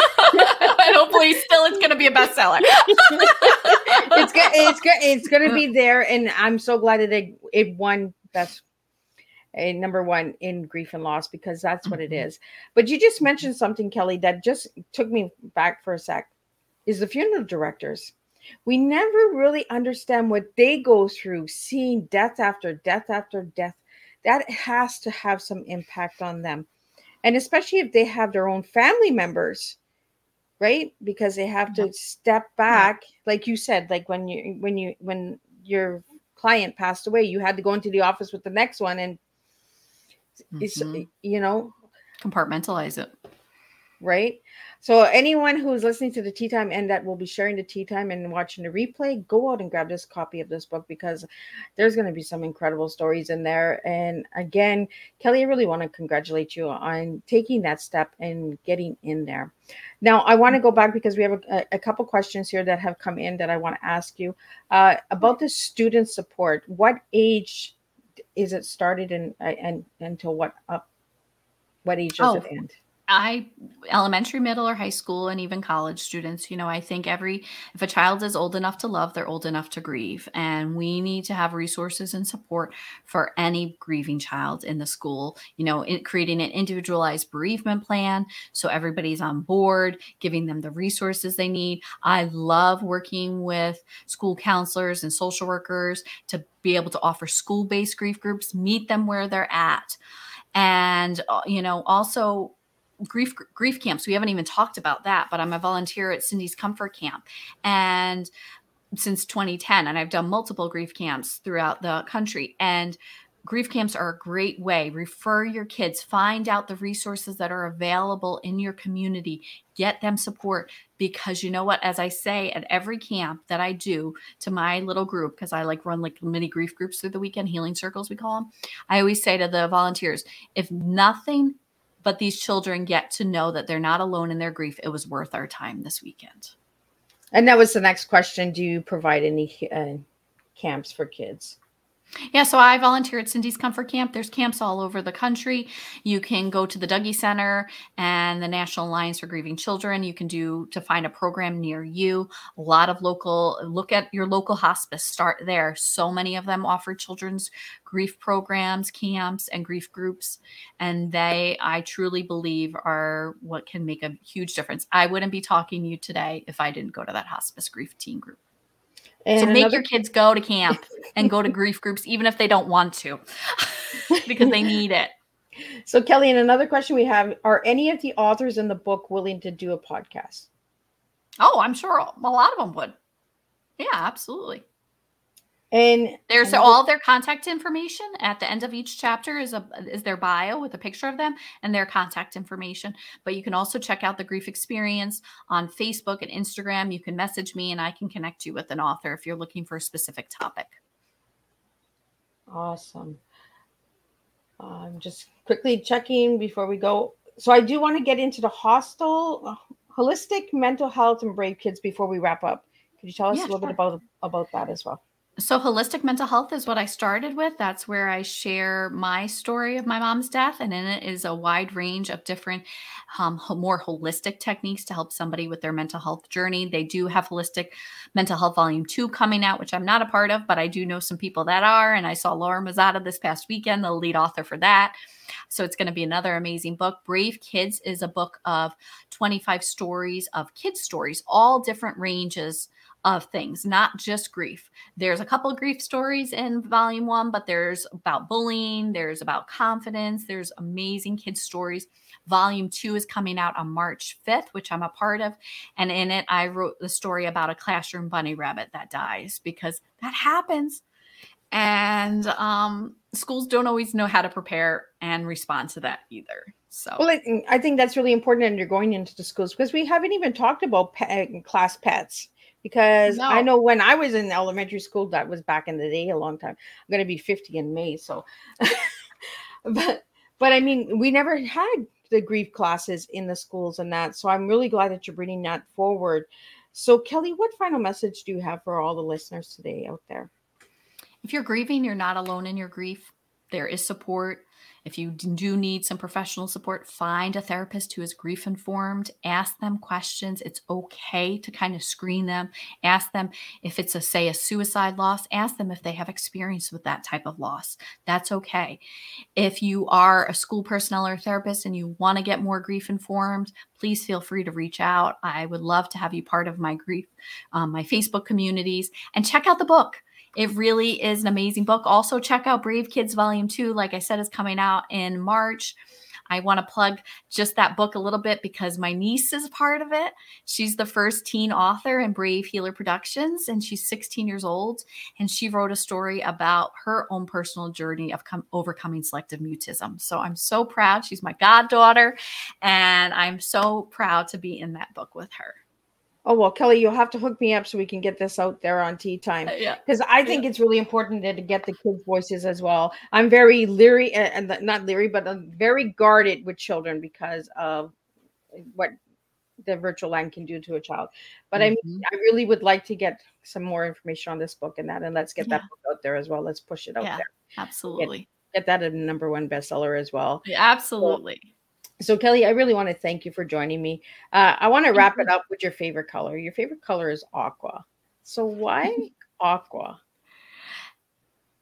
And hopefully still it's going to be a bestseller. it's good. It's good. It's going to be there. And I'm so glad that it, it won best a number one in grief and loss, because that's what mm-hmm. it is. But you just mentioned something, Kelly, that just took me back for a sec, is the funeral directors. We never really understand what they go through, seeing death after death after death. That has to have some impact on them. And especially if they have their own family members, right? Because they have to step back. Yeah. Like you said, like when you, when you, when your client passed away, you had to go into the office with the next one and mm-hmm. it's, you know, compartmentalize it. Right. So anyone who's listening to the Tea Time and that will be sharing the Tea Time and watching the replay, go out and grab this copy of this book, because there's going to be some incredible stories in there. And again, Kelly, I really want to congratulate you on taking that step and getting in there. Now, I want to go back because we have a, a couple questions here that have come in that I want to ask you uh, about the student support. What age is it started in, uh, and until what up? What age does oh. it end? I elementary, middle, or high school, and even college students, you know, I think every, if a child is old enough to love, they're old enough to grieve. And we need to have resources and support for any grieving child in the school, you know, in, creating an individualized bereavement plan. So everybody's on board, giving them the resources they need. I love working with school counselors and social workers to be able to offer school-based grief groups, meet them where they're at. And, you know, also, grief grief camps. We haven't even talked about that, but I'm a volunteer at Cindy's Comfort Camp, and since twenty ten, and I've done multiple grief camps throughout the country. And grief camps are a great way. Refer your kids, find out the resources that are available in your community, get them support, because you know what, as I say at every camp that I do to my little group, because I like run like mini grief groups through the weekend, healing circles we call them. I always say to the volunteers, if nothing but these children get to know that they're not alone in their grief, it was worth our time this weekend. And that was the next question. Do you provide any uh, camps for kids? Yeah, so I volunteer at Cindy's Comfort Camp. There's camps all over the country. You can go to the Dougie Center and the National Alliance for Grieving Children. You can do to find a program near you. A lot of local, look at your local hospice, start there. So many of them offer children's grief programs, camps, and grief groups. And they, I truly believe, are what can make a huge difference. I wouldn't be talking to you today if I didn't go to that hospice grief teen group. And so make another- your kids go to camp and go to grief groups, even if they don't want to, because they need it. So Kelly, and another question we have, are any of the authors in the book willing to do a podcast? Oh, I'm sure a lot of them would. Yeah, absolutely. And there's another- all their contact information at the end of each chapter is a is their bio with a picture of them and their contact information. But you can also check out the Grief Experience on Facebook and Instagram. You can message me and I can connect you with an author if you're looking for a specific topic. Awesome. I'm just quickly checking before we go. So I do want to get into the hostel, uh, holistic mental health and brave kids before we wrap up. Could you tell us yeah, a little sure. bit about about that as well? So holistic mental health is what I started with. That's where I share my story of my mom's death. And in it is a wide range of different, um, more holistic techniques to help somebody with their mental health journey. They do have Holistic Mental Health Volume two coming out, which I'm not a part of, but I do know some people that are. And I saw Laura Mazzata this past weekend, the lead author for that. So it's going to be another amazing book. Brave Kids is a book of twenty-five stories of kids' stories, all different ranges of things, not just grief. There's a couple of grief stories in volume one, but there's about bullying, there's about confidence, there's amazing kids stories. Volume two is coming out on March fifth, which I'm a part of. And in it, I wrote the story about a classroom bunny rabbit that dies, because that happens. And um, schools don't always know how to prepare and respond to that either. So, well, I, I think that's really important. And you're going into the schools, because we haven't even talked about pet, class pets. Because no. I know when I was in elementary school, that was back in the day, a long time. I'm going to be fifty in May. So, but, but I mean, we never had the grief classes in the schools and that. So I'm really glad that you're bringing that forward. So Kelly, what final message do you have for all the listeners today out there? If you're grieving, you're not alone in your grief. There is support. If you do need some professional support, find a therapist who is grief informed. Ask them questions. It's okay to kind of screen them. Ask them if it's a, say, a suicide loss. Ask them if they have experience with that type of loss. That's okay. If you are a school personnel or therapist and you want to get more grief informed, please feel free to reach out. I would love to have you part of my grief, um, my Facebook communities, and check out the book. It really is an amazing book. Also, check out Brave Kids Volume two. Like I said, is coming out in March. I want to plug just that book a little bit because my niece is part of it. She's the first teen author in Brave Healer Productions, and she's sixteen years old. And she wrote a story about her own personal journey of com- overcoming selective mutism. So I'm so proud. She's my goddaughter, and I'm so proud to be in that book with her. Oh, well, Kelly, you'll have to hook me up so we can get this out there on Tea Time. Yeah. Because I think yeah. it's really important to, to get the kids' voices as well. I'm very leery, and uh, not leery, but I'm very guarded with children because of what the virtual land can do to a child. But mm-hmm. I mean, I really would like to get some more information on this book and that, and let's get yeah. that book out there as well. Let's push it out yeah, there. Absolutely. Get, get that a number one bestseller as well. Yeah, absolutely. So, So, Kelly, I really want to thank you for joining me. Uh, I want to wrap it up with your favorite color. Your favorite color is aqua. So why aqua?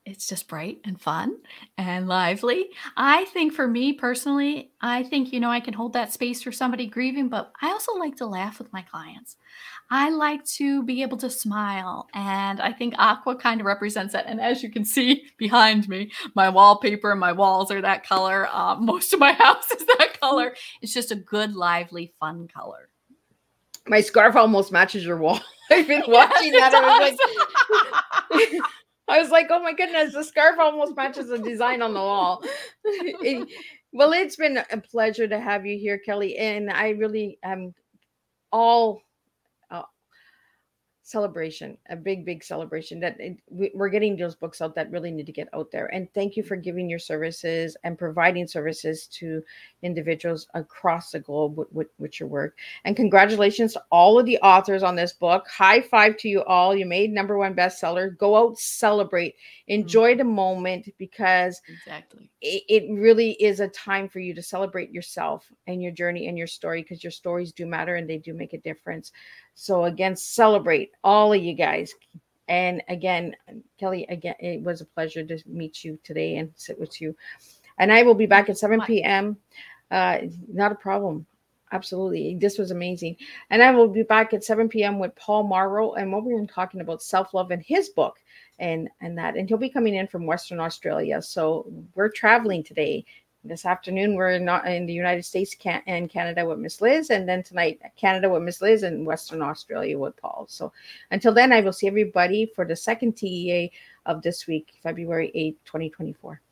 it's just bright and fun and lively. I think for me personally, I think, you know, I can hold that space for somebody grieving, but I also like to laugh with my clients. I like to be able to smile. And I think aqua kind of represents that. And as you can see behind me, my wallpaper, my walls are that color. Uh, most of my house is that color. It's just a good, lively, fun color. My scarf almost matches your wall. I've been watching Yes, that. I was like, I was like, oh my goodness, the scarf almost matches the design on the wall. It- well, it's been a pleasure to have you here, Kelly. And I really am all uh, celebration, a big, big celebration that it, we- we're getting those books out that really need to get out there. And thank you for giving your services and providing services to individuals across the globe with, with, with your work. And congratulations to all of the authors on this book. High five to you all. You made number one bestseller. Go out, celebrate, enjoy the moment, because Exactly. it, it really is a time for you to celebrate yourself and your journey and your story, because your stories do matter and they do make a difference. So again, celebrate all of you guys. And again, Kelly, again, it was a pleasure to meet you today and sit with you. And I will be back at seven p.m. Uh, not a problem. Absolutely. This was amazing. And I will be back at seven p.m. with Paul Morrow. And what we were talking about self-love and his book and, and that. And he'll be coming in from Western Australia. So we're traveling today. This afternoon, we're not in the United States can- and Canada with Miss Liz. And then tonight, Canada with Miss Liz and Western Australia with Paul. So until then, I will see everybody for the second T E A of this week, February eighth, twenty twenty-four.